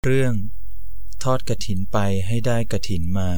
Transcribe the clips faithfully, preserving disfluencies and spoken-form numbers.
เรื่องทอดกฐินไปให้ได้กฐินมา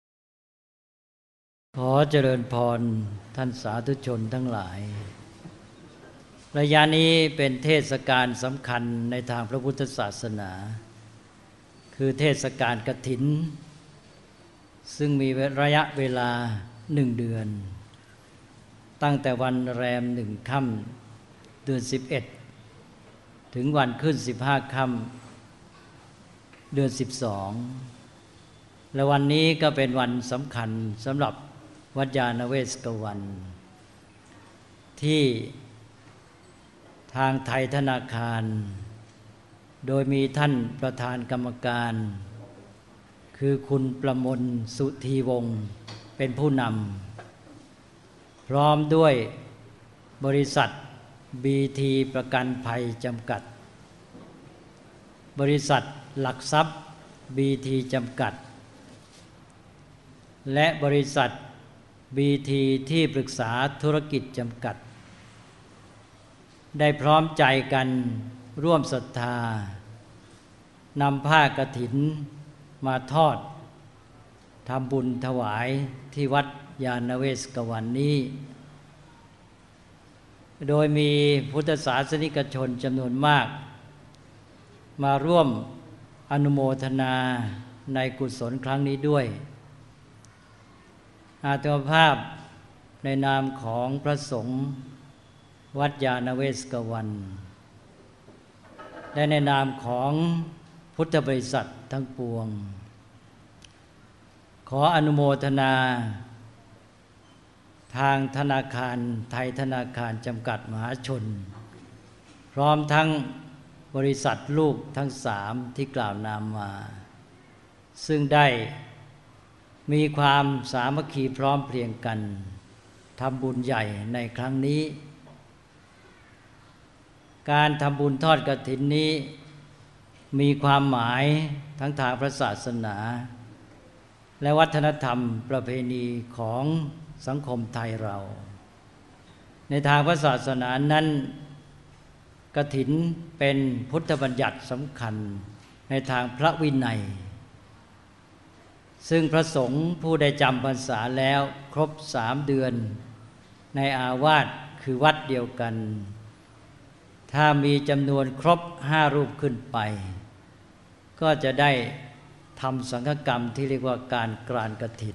ขอเจริญพรท่านสาธุชนทั้งหลายระยะนี้เป็นเทศกาลสำคัญในทางพระพุทธศาสนาคือเทศกาลกฐินซึ่งมีระยะเวลาหนึ่งเดือนตั้งแต่วันแรมหนึ่งค่ำเดือนสิบเอ็ดถึงวันขึ้นสิบห้าค่ำเดือนสิบสองและวันนี้ก็เป็นวันสำคัญสำหรับวัดยาณเวศกวันที่ทางไทยธนาคารโดยมีท่านประธานกรรมการคือคุณประมลสุธีวงศ์เป็นผู้นำพร้อมด้วยบริษัท บี ที ประกันภัยจำกัดบริษัทหลักทรัพย์ บี ที จำกัดและบริษัท บี ที ที่ปรึกษาธุรกิจจำกัดได้พร้อมใจกันร่วมศรัทธานำผ้ากฐินมาทอดทำบุญถวายที่วัดยาณเวศกวันนี้โดยมีพุทธศาสนิกชนจำนวนมากมาร่วมอนุโมทนาในกุศลครั้งนี้ด้วยอาตมาภาพในนามของพระสงฆ์วัดยาณเวศกวันและในนามของพุทธบริษัททั้งปวงขออนุโมทนาทางธนาคารไทยธนาคารจำกัดมหาชนพร้อมทั้งบริษัทลูกทั้งสามที่กล่าวนามมาซึ่งได้มีความสามัคคีพร้อมเพรียงกันทำบุญใหญ่ในครั้งนี้การทำบุญทอดกฐินนี้มีความหมายทั้งทางพระศาสนาและวัฒนธรรมประเพณีของสังคมไทยเราในทางพระศาสนานั้นกฐินเป็นพุทธบัญญัติสำคัญในทางพระวินัยซึ่งพระสงฆ์ผู้ได้จำพรรษาแล้วครบสามเดือนในอาวาสคือวัดเดียวกันถ้ามีจำนวนครบห้ารูปขึ้นไปก็จะได้ทำสังฆกรรมที่เรียกว่าการกรานกฐิน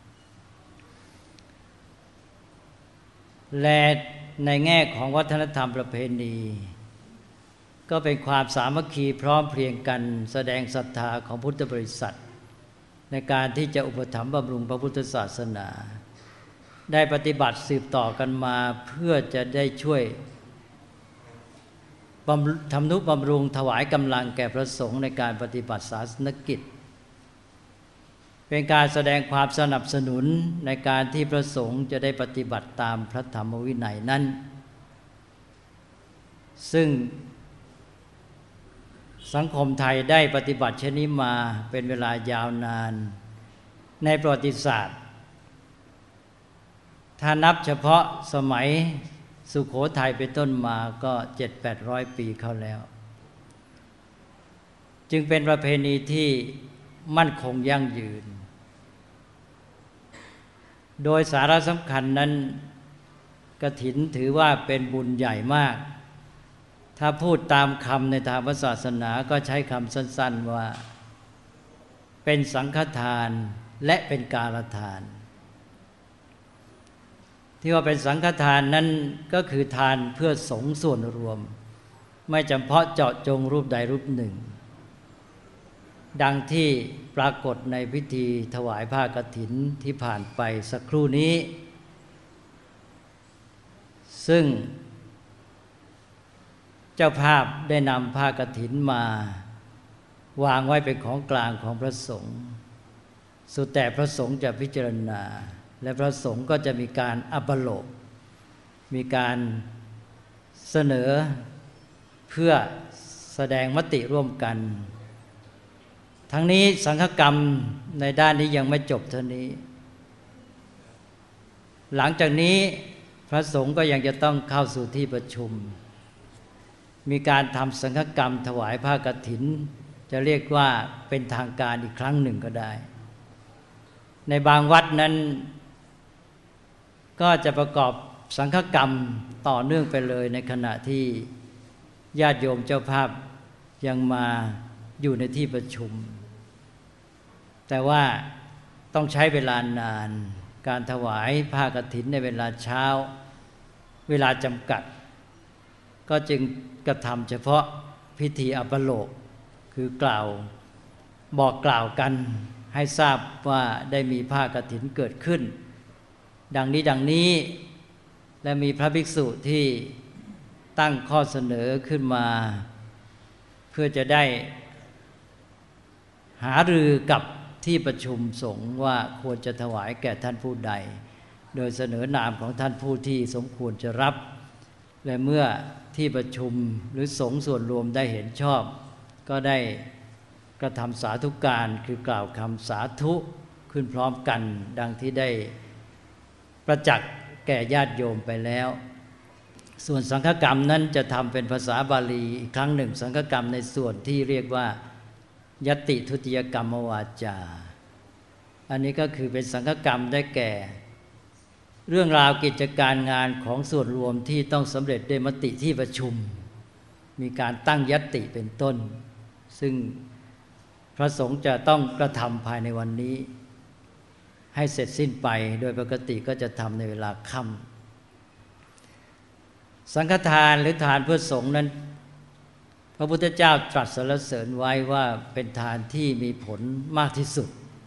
และในแง่ของวัฒนธรรมประเพณีก็เป็นความสามัคคีพร้อมเพรียงกันแสดงศรัทธาของพุทธบริษัทในการที่จะอุปถัมภ์บำรุงพระพุทธศาสนาได้ปฏิบัติสืบต่อกันมาเพื่อจะได้ช่วยทำนุบำรุงถวายกำลังแก่พระสงฆ์ในการปฏิบัติศาสนกิจเป็นการแสดงความสนับสนุนในการที่พระสงฆ์จะได้ปฏิบัติตามพระธรรมวินัยนั้นซึ่งสังคมไทยได้ปฏิบัติเช่นนี้มาเป็นเวลายาวนานในประวัติศาสตร์ถ้านับเฉพาะสมัยสุโขทัยเป็นต้นมาก็ เจ็ดถึงแปดร้อย ปีเข้าแล้วจึงเป็นประเพณีที่มั่นคงยั่งยืนโดยสาระสำคัญนั้นกฐินถือว่าเป็นบุญใหญ่มากถ้าพูดตามคำในทางศาสนาก็ใช้คำสั้นๆว่าเป็นสังฆทานและเป็นกาลทานที่ว่าเป็นสังฆทานนั้นก็คือทานเพื่อสงฆ์ส่วนรวมไม่จำเพาะเจาะจงรูปใดรูปหนึ่งดังที่ปรากฏในพิธีถวายผ้ากฐินที่ผ่านไปสักครู่นี้ซึ่งเจ้าภาพได้นำผ้ากฐินมาวางไว้เป็นของกลางของพระสงฆ์สุดแต่พระสงฆ์จะพิจารณาและพระสงฆ์ก็จะมีการอัปโลกมีการเสนอเพื่อแสดงมติร่วมกันทั้งนี้สังฆกรรมในด้านนี้ยังไม่จบเท่านี้หลังจากนี้พระสงฆ์ก็ยังจะต้องเข้าสู่ที่ประชุม มีการทำสังฆกรรมถวายผ้ากฐินจะเรียกว่าเป็นทางการอีกครั้งหนึ่งก็ได้ในบางวัดนั้นก็จะประกอบสังฆกรรมต่อเนื่องไปเลยในขณะที่ญาติโยมเจ้าภาพยังมาอยู่ในที่ประชุมแต่ว่าต้องใช้เวลานานการถวายผ้ากฐินในเวลาเช้าเวลาจำกัดก็จึงกระทำเฉพาะพิธีอัปโลกคือกล่าวบอกกล่าวกันให้ทราบว่าได้มีผ้ากฐินเกิดขึ้นดังนี้ดังนี้และมีพระภิกษุที่ตั้งข้อเสนอขึ้นมาเพื่อจะได้หารือกับที่ประชุมสงฆ์ว่าควรจะถวายแก่ท่านผู้ใดโดยเสนอนามของท่านผู้ที่สมควรจะรับและเมื่อที่ประชุมหรือสงฆ์ส่วนรวมได้เห็นชอบก็ได้กระทำสาธุการคือกล่าวคำสาธุขึ้นพร้อมกันดังที่ได้ประจักษ์แก่ญาติโยมไปแล้วส่วนสังฆกรรมนั้นจะทำเป็นภาษาบาลีอีกครั้งหนึ่งสังฆกรรมในส่วนที่เรียกว่ายติทุติยกรรมวาจาอันนี้ก็คือเป็นสังฆกรรมได้แก่เรื่องราวกิจการงานของส่วนรวมที่ต้องสำเร็จด้วยมติที่ประชุมมีการตั้งยติเป็นต้นซึ่งพระสงฆ์จะต้องกระทำภายในวันนี้ให้เสร็จสิ้นไปโดยปกติก็จะทำในเวลาค่ำสังฆทานหรือทานเพื่อสงฆ์นั้นพระพุทธเจ้าตรัสสรรเสริญไว้ว่าเป็นทานที่มีผลมากที่สุด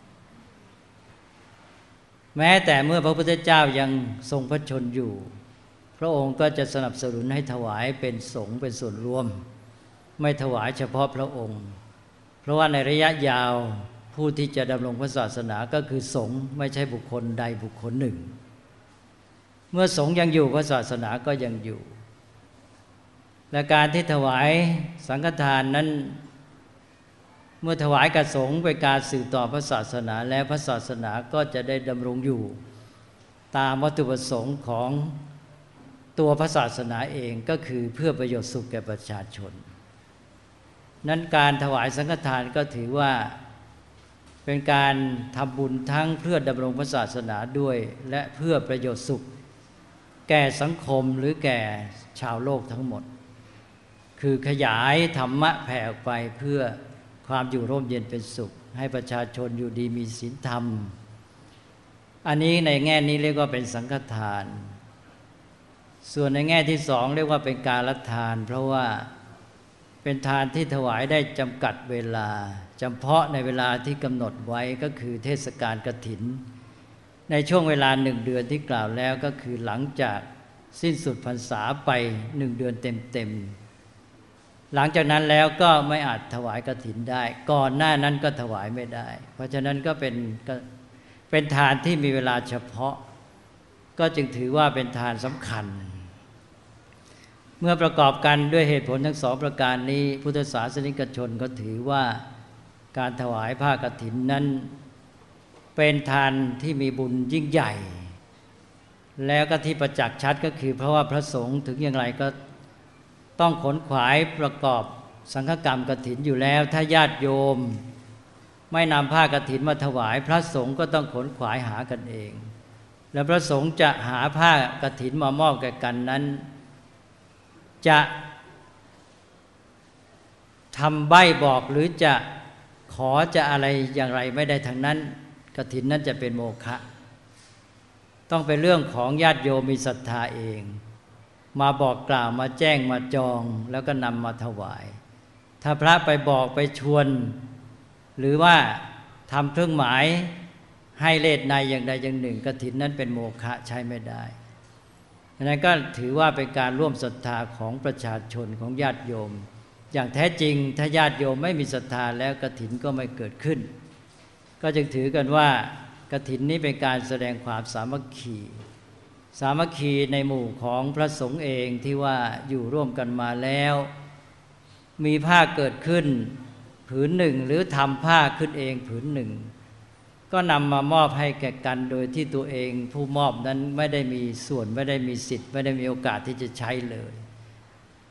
แม้แต่เมื่อพระพุทธเจ้ายังทรงพระชนอยู่พระองค์ก็จะสนับสนุนให้ถวายเป็นสงฆ์เป็นส่วนรวมไม่ถวายเฉพาะพระองค์เพราะว่าในระยะยาวผู้ที่จะดำรงพระศาสนาก็คือสงฆ์ไม่ใช่บุคคลใดบุคคลหนึ่งเมื่อสงฆ์ยังอยู่พระศาสนาก็ยังอยู่และการที่ถวายสังฆทานนั้นเมื่อถวายกับสงฆ์เป็นการสืบต่อพระศาสนาและพระศาสนาก็จะได้ดำรงอยู่ตามวัตถุประสงค์ของตัวพระศาสนาเองก็คือเพื่อประโยชน์สุขแก่ประชาชนนั้นการถวายสังฆทานก็ถือว่าเป็นการทำบุญทั้งเพื่อดำรงพระศาสนาด้วยและเพื่อประโยชน์สุขแก่สังคมหรือแก่ชาวโลกทั้งหมดคือขยายธรรมะแผ่ออกไปเพื่อความอยู่ร่มเย็นเป็นสุขให้ประชาชนอยู่ดีมีศีลธรรมอันนี้ในแง่นี้เรียกว่าเป็นสังฆทานส่วนในแง่ที่สองเรียกว่าเป็นการละทานเพราะว่าเป็นทานที่ถวายได้จำกัดเวลาจำเพาะในเวลาที่กำหนดไว้ก็คือเทศกาลกฐินในช่วงเวลาหนึ่งเดือนที่กล่าวแล้วก็คือหลังจากสิ้นสุดพรรษาไปหนึ่งเดือนเต็มๆหลังจากนั้นแล้วก็ไม่อาจถวายกฐินได้ก่อนหน้านั้นก็ถวายไม่ได้เพราะฉะนั้นก็เป็นเป็นทานที่มีเวลาเฉพาะก็จึงถือว่าเป็นทานสำคัญเมื่อประกอบกันด้วยเหตุผลทั้งสองประการนี้พุทธศาสนิกชนก็ถือว่าการถวายผ้ากฐินนั้นเป็นทานที่มีบุญยิ่งใหญ่แล้วก็ที่ประจักษ์ชัดก็คือเพราะว่าพระสงฆ์ถึงอย่างไรก็ต้องขนขวายประกอบสังฆกรรมกฐินอยู่แล้วถ้าญาติโยมไม่นำผ้ากฐินมาถวายพระสงฆ์ก็ต้องขนขวายหากันเองแล้วพระสงฆ์จะหาผ้ากฐินมามอบแก่กันนั้นจะทำใบ้บอกหรือจะขอจะอะไรอย่างไรไม่ได้ทั้งนั้นกฐินนั้นจะเป็นโมฆะต้องเป็นเรื่องของญาติโยมมีศรัทธาเองมาบอกกล่าวมาแจ้งมาจองแล้วก็นำมาถวายถ้าพระไปบอกไปชวนหรือว่าทำเครื่องหมายให้เลสในอย่างใดอย่างหนึ่งกฐินนั้นเป็นโมฆะใช้ไม่ได้ดังนั้นก็ถือว่าเป็นการร่วมศรัทธาของประชาชนของญาติโยมอย่างแท้จริงถ้าญาติโยมไม่มีศรัทธาแล้วกฐินก็ไม่เกิดขึ้นก็จึงถือกันว่ากฐินนี้เป็นการแสดงความสามัคคีสามัคคีในหมู่ของพระสงฆ์เองที่ว่าอยู่ร่วมกันมาแล้วมีผ้าเกิดขึ้นผืนหนึ่งหรือทำผ้าขึ้นเองผืนหนึ่งก็นำมามอบให้แก่กันโดยที่ตัวเองผู้มอบนั้นไม่ได้มีส่วนไม่ได้มีสิทธิ์ไม่ได้มีโอกาสที่จะใช้เลย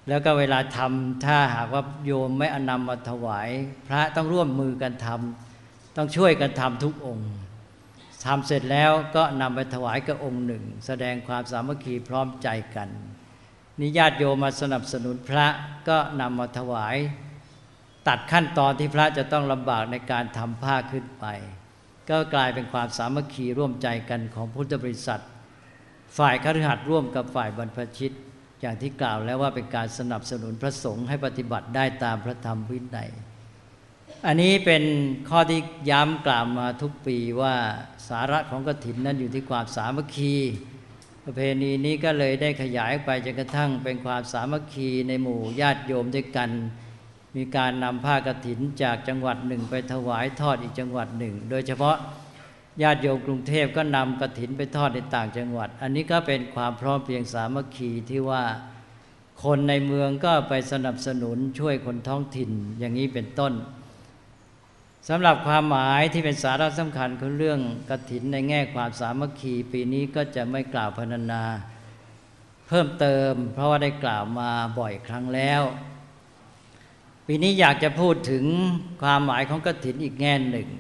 แล้วก็เวลาทำถ้าหากว่าโยมไม่เอานำมาถวายพระต้องร่วมมือกันทำต้องช่วยกันทำทุกองค์ทำเสร็จแล้วก็นำไปถวายกับองค์หนึ่งแสดงความสามัคคีพร้อมใจกันนิญาติโยมมาสนับสนุนพระก็นำมาถวายตัดขั้นตอนที่พระจะต้องลำบากในการทำผ้าขึ้นไปก็กลายเป็นความสามัคคีร่วมใจกันของพุทธบริษัทฝ่ายคฤหัสถ์ร่วมกับฝ่ายบรรพชิตอย่างที่กล่าวแล้วว่าเป็นการสนับสนุนพระสงฆ์ให้ปฏิบัติได้ตามพระธรรมวินัยอันนี้เป็นข้อที่ย้ำกล่าวมาทุกปีว่าสาระของกฐินนั้นอยู่ที่ความสามัคคีประเพณีนี้ก็เลยได้ขยายไปจนกระทั่งเป็นความสามัคคีในหมู่ญาติโยมด้วยกันมีการนำผ้ากฐินจากจังหวัดหนึ่งไปถวายทอดอีกจังหวัดหนึ่งโดยเฉพาะญาติโยมกรุงเทพก็นำกฐินไปทอดในต่างจังหวัดอันนี้ก็เป็นความพร้อมเพรียงสามัคคีที่ว่าคนในเมืองก็ไปสนับสนุนช่วยคนท้องถิ่นอย่างนี้เป็นต้นสำหรับความหมายที่เป็นสาระสำคัญของเรื่องกฐินในแง่ความสามัคคีปีนี้ก็จะไม่กล่าวพรรณนาเพิ่มเติมเพราะว่าได้กล่าวมาบ่อยครั้งแล้วปีนี้อยากจะพูดถึงความหมายของกฐินอีกแง่หนึ่ง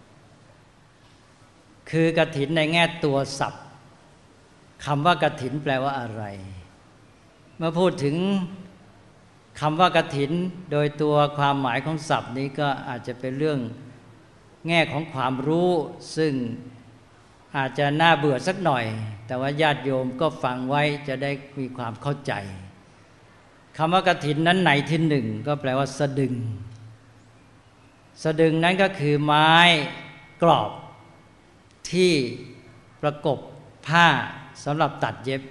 คือกฐินในแง่ตัวศัพท์คำว่ากฐินแปลว่าอะไรเมื่อพูดถึงคำว่ากฐินโดยตัวความหมายของศัพท์นี้ก็อาจจะเป็นเรื่องแง่ของความรู้ซึ่งอาจจะน่าเบื่อสักหน่อยแต่ว่าญาติโยมก็ฟังไว้จะได้มีความเข้าใจคำว่ากฐินนั้นไหนที่หนึ่งก็แปลว่าสะดึงสะดึงนั้นก็คือไม้กรอบที่ประกบผ้าสำหรับตัดเย็บ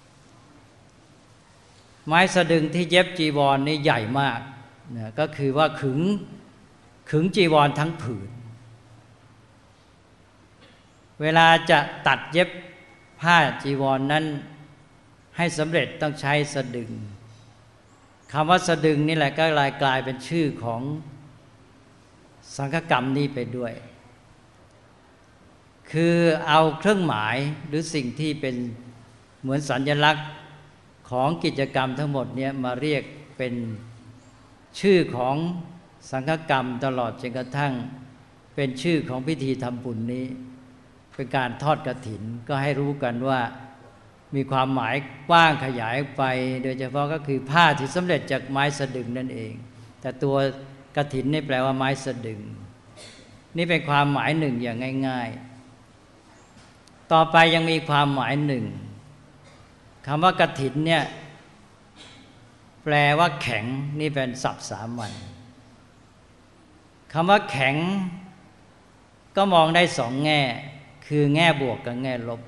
ไม้สะดึงที่เย็บจีวร นี่ใหญ่มากนะก็คือว่าขึงขึงจีวรทั้งผืนเวลาจะตัดเย็บผ้าจีวร นั้นให้สำเร็จต้องใช้สะดึงคำว่าสะดึงนี่แหละก็กลายเป็นชื่อของสังฆกรรมนี้ไปด้วยคือเอาเครื่องหมายหรือสิ่งที่เป็นเหมือนสัญลักษณ์ของกิจกรรมทั้งหมดเนี่ยมาเรียกเป็นชื่อของสังฆกรรมตลอดจนกระทั่งเป็นชื่อของพิธีทำบุญนี้เป็นการทอดกฐินก็ให้รู้กันว่ามีความหมายกว้างขยายไปโดยเฉพาะก็คือผ้าที่สำเร็จจากไม้สะดึงนั่นเองแต่ตัวกฐินนี่แปลว่าไม้สะดึงนี่เป็นความหมายหนึ่งอย่างง่ายๆต่อไปยังมีความหมายหนึ่งคำว่ากฐินเนี่ยแปลว่าแข็งนี่เป็นศัพท์สามัญคำว่าแข็งก็มองได้สองแง่คือแง่บวกกับแง่ลบ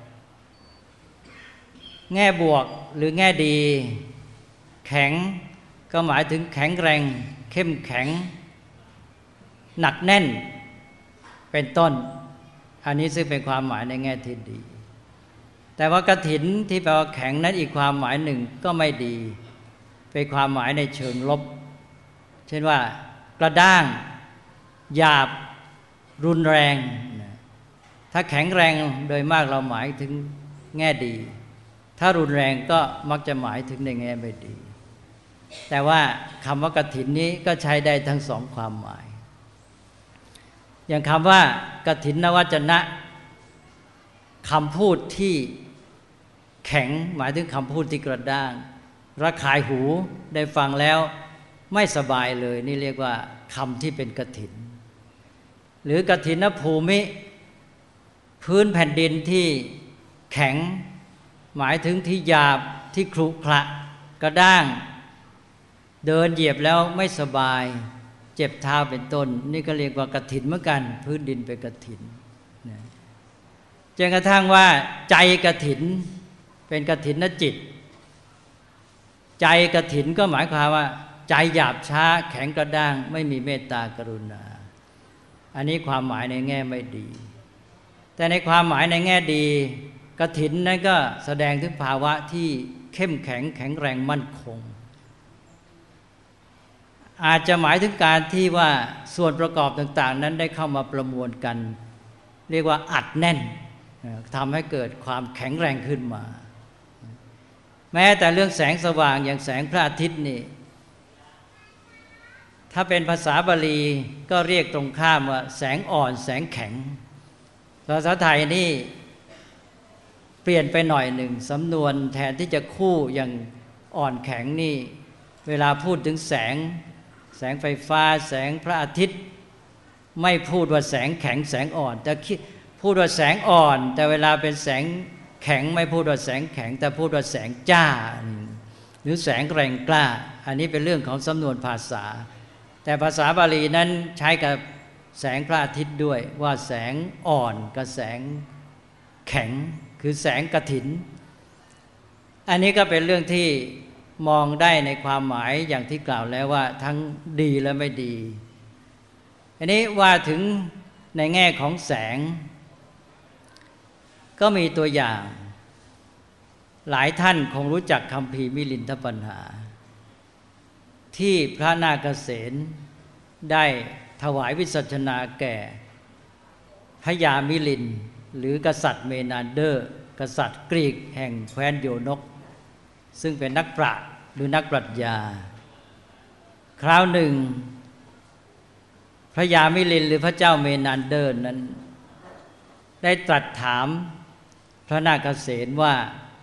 แง่บวกหรือแง่ดีแข็งก็หมายถึงแข็งแรงเข้มแข็งหนักแน่นเป็นต้นอันนี้ซึ่งเป็นความหมายในแง่ที่ดีแต่ว่ากฐินที่แปลว่าแข็งนั้นอีกความหมายหนึ่งก็ไม่ดีเป็นความหมายในเชิงลบเช่นว่ากระด้างหยาบรุนแรงถ้าแข็งแรงโดยมากเราหมายถึงแง่ดีถ้ารุนแรงก็มักจะหมายถึงในแง่ไม่ดีแต่ว่าคำว่ากฐินนี้ก็ใช้ได้ทั้งสองความหมายอย่างคำว่ากฐินนวจนะคำพูดที่แข็งหมายถึงคำพูดที่กระด้างระคายหูได้ฟังแล้วไม่สบายเลยนี่เรียกว่าคำที่เป็นกฐินหรือกฐินภูมิพื้นแผ่นดินที่แข็งหมายถึงที่หยาบที่ขรุขระกระด้างเดินเหยียบแล้วไม่สบายเจ็บเท้าเป็นต้นนี่ก็เรียกว่ากฐินเหมือนกันพื้นดินเป็นกฐินจนกระทั่งว่าใจกฐินเป็นกฐินจิตใจกฐินก็หมายความว่าใจหยาบช้าแข็งกระด้างไม่มีเมตตากรุณาอันนี้ความหมายในแง่ไม่ดีแต่ในความหมายในแง่ดีกฐินนั้นก็แสดงถึงภาวะที่เข้มแข็งแข็งแรงมั่นคงอาจจะหมายถึงการที่ว่าส่วนประกอบต่างๆนั้นได้เข้ามาประมวลกันเรียกว่าอัดแน่นทำให้เกิดความแข็งแรงขึ้นมาแม้แต่เรื่องแสงสว่างอย่างแสงพระอาทิตย์นี่ถ้าเป็นภาษาบาลีก็เรียกตรงข้ามว่าแสงอ่อนแสงแข็งภาษาไทยนี่เปลี่ยนไปหน่อยหนึ่งสำนวนแทนที่จะคู่อย่างอ่อนแข็งนี่เวลาพูดถึงแสงแสงไฟฟ้าแสงพระอาทิตย์ไม่พูดว่าแสงแข็งแสงอ่อนแต่พูดว่าแสงอ่อนแต่เวลาเป็นแสงแข็งไม่พูดว่าแสงแข็งแต่พูดว่าแสงจ้าหรือแสงแรงกล้าอันนี้เป็นเรื่องของสำนวนภาษาแต่ภาษาบาลีนั้นใช้กับแสงพระอาทิตย์ด้วยว่าแสงอ่อนกับแสงแข็งคือแสงกฐินอันนี้ก็เป็นเรื่องที่มองได้ในความหมายอย่างที่กล่าวแล้วว่าทั้งดีและไม่ดีอันนี้ว่าถึงในแง่ของแสงก็มีตัวอย่างหลายท่านคงรู้จักคัมภีร์มิลินทปัญหาที่พระนาคเษนได้ถวายวิสัชนาแก่พญามิลินหรือกษัตริย์เมนาเดอร์กษัตริย์กรีกแห่งแคว้นโยนกซึ่งเป็นนักปราชญ์หรือนักปรัชญาคราวหนึ่งพระยามิลินหรือพระเจ้าเมนาเดอร์นั้นได้ตรัสถามพระนาคเษนว่า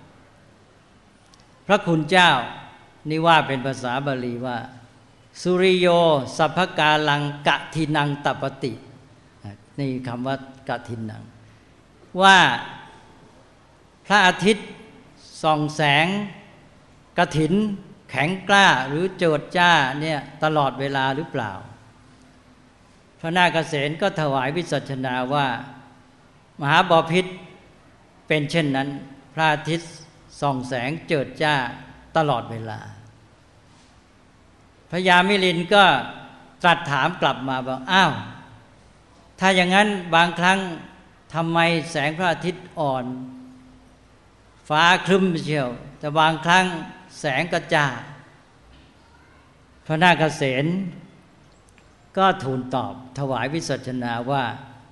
พระคุณเจ้านี่ว่าเป็นภาษาบาลีว่าสุริโยสัพพกาลังกะทินังตัปปตินี่คำว่ากะทินังว่าพระอาทิตย์ส่องแสงกฐินแข็งกล้าหรือโจดจ้าเนี่ยตลอดเวลาหรือเปล่าพระนาคเษนก็ถวายวิสัชนาว่ามหาบพิตรเป็นเช่นนั้นพระอาทิตย์ส่องแสงเจิดจ้าตลอดเวลาพระยามิลินก็ตรัสถามกลับมาบอกอ้าวถ้าอย่างนั้นบางครั้งทำไมแสงพระอาทิตย์อ่อนฟ้าครึ้มเชียวแต่บางครั้งแสงกระจ่างพระนาคเษนก็ทูลตอบถวายวิสัชนาว่า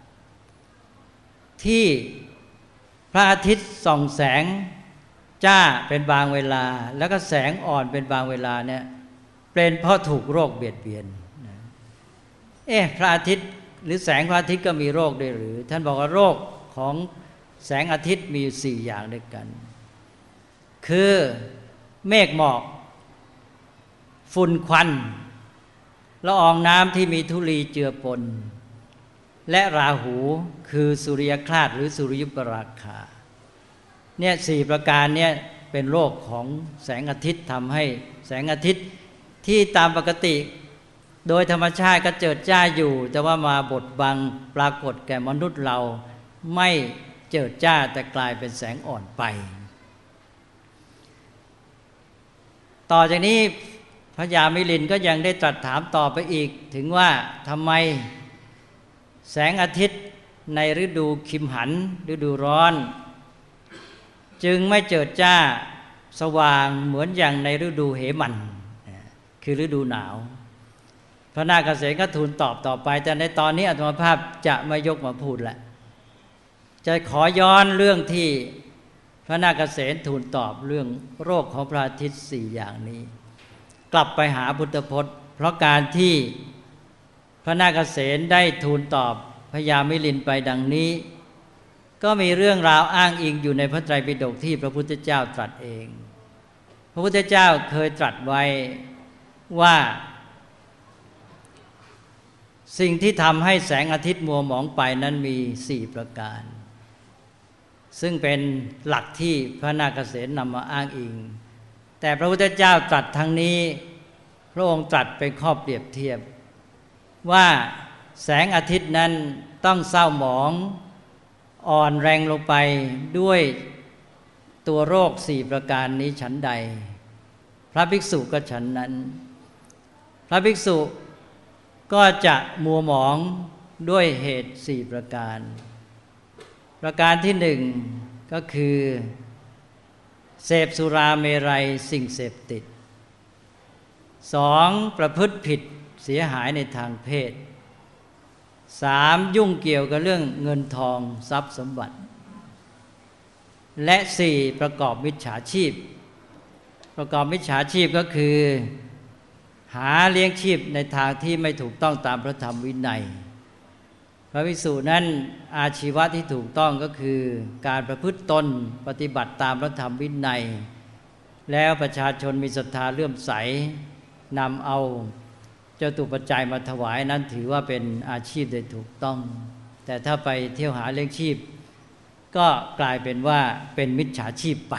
ที่พระอาทิตย์ส่องแสงจ้าเป็นบางเวลาแล้วก็แสงอ่อนเป็นบางเวลาเนี่ยเป็นเพราะถูกโรคเบียดเบียนเอ๊ะพระอาทิตย์หรือแสงพระอาทิตย์ก็มีโรคด้วยหรือท่านบอกว่าโรคของแสงอาทิตย์มีอยู่สี่อย่างด้วยกันคือเมฆหมอกฝุ่นควันละอองน้ำที่มีธุลีเจือปนและราหูคือสุริยคราสหรือสุริยุปราคาเนี่ยสี่ประการเนี่ยเป็นโรคของแสงอาทิตย์ทำให้แสงอาทิตย์ที่ตามปกติโดยธรรมชาติก็เจิดจ้าอยู่แต่ว่ามาบดบังปรากฏแก่มนุษย์เราไม่เจิดจ้าแต่กลายเป็นแสงอ่อนไปต่อจากนี้พระยามิลินก็ยังได้ตรัสถามต่อไปอีกถึงว่าทำไมแสงอาทิตย์ในฤดูคิมหันฤดูร้อนจึงไม่เจิดจ้าสว่างเหมือนอย่างในฤดูเหมันคือฤดูหนาวพระนาคเษนก็ทูลตอบต่อไปแต่ในตอนนี้อาตมาภาพจะไม่ยกมาพูดละจะขอย้อนเรื่องที่พระนาคเษนทูลตอบเรื่องโรคของพระอาทิตย์สี่อย่างนี้กลับไปหาพุทธพจน์เพราะการที่พระนาคเษนได้ทูลตอบพระยามิลินไปดังนี้ก็มีเรื่องราวอ้างอิงอยู่ในพระไตรปิฎกที่พระพุทธเจ้าตรัสเองพระพุทธเจ้าเคยตรัสไว้ว่าสิ่งที่ทำให้แสงอาทิตย์มัวหมองไปนั้นมีสี่ประการซึ่งเป็นหลักที่พระนาคเษนนำมาอ้างอิงแต่พระพุทธเจ้าตรัสทั้งนี้พระองค์ตรัสเป็นข้อเปรียบเทียบว่าแสงอาทิตย์นั้นต้องเศร้าหมองอ่อนแรงลงไปด้วยตัวโรคสี่ประการนี้ฉันใดพระภิกษุก็ฉันนั้นพระภิกษุก็จะมัวหมองด้วยเหตุสี่ประการประการที่หนึ่งก็คือเสพสุราเมรัยสิ่งเสพติดสองประพฤติผิดเสียหายในทางเพศสามยุ่งเกี่ยวกับเรื่องเงินทองทรัพย์สมบัติและสี่ประกอบมิจฉาชีพประกอบมิจฉาชีพก็คือหาเลี้ยงชีพในทางที่ไม่ถูกต้องตามพระธรรมวินัยพระภิกษุนั้นอาชีวะที่ถูกต้องก็คือการประพฤติตนปฏิบัติตามพระธรรมวินัยแล้วประชาชนมีศรัทธาเลื่อมใสนำเอาเจ้าตุปัจจัยมาถวายนั้นถือว่าเป็นอาชีพโดยถูกต้องแต่ถ้าไปเที่ยวหาเลี้ยงชีพก็กลายเป็นว่าเป็นมิจฉาชีพไป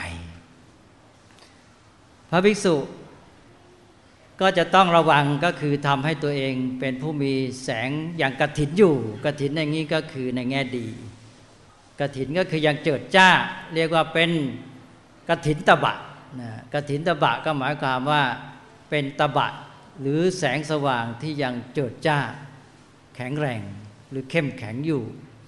พระภิกษุก็จะต้องระวังก็คือทำให้ตัวเองเป็นผู้มีแสงอย่างกฐินอยู่กฐินอย่างนี้ก็คือในแง่ดีกฐินก็คืออย่างเจิดจ้าเรียกว่าเป็นกฐินตบะนะกฐินตบะก็หมายความว่าเป็นตบะหรือแสงสว่างที่ยังเจิดจ้าแข็งแรงหรือเข้มแข็งอยู่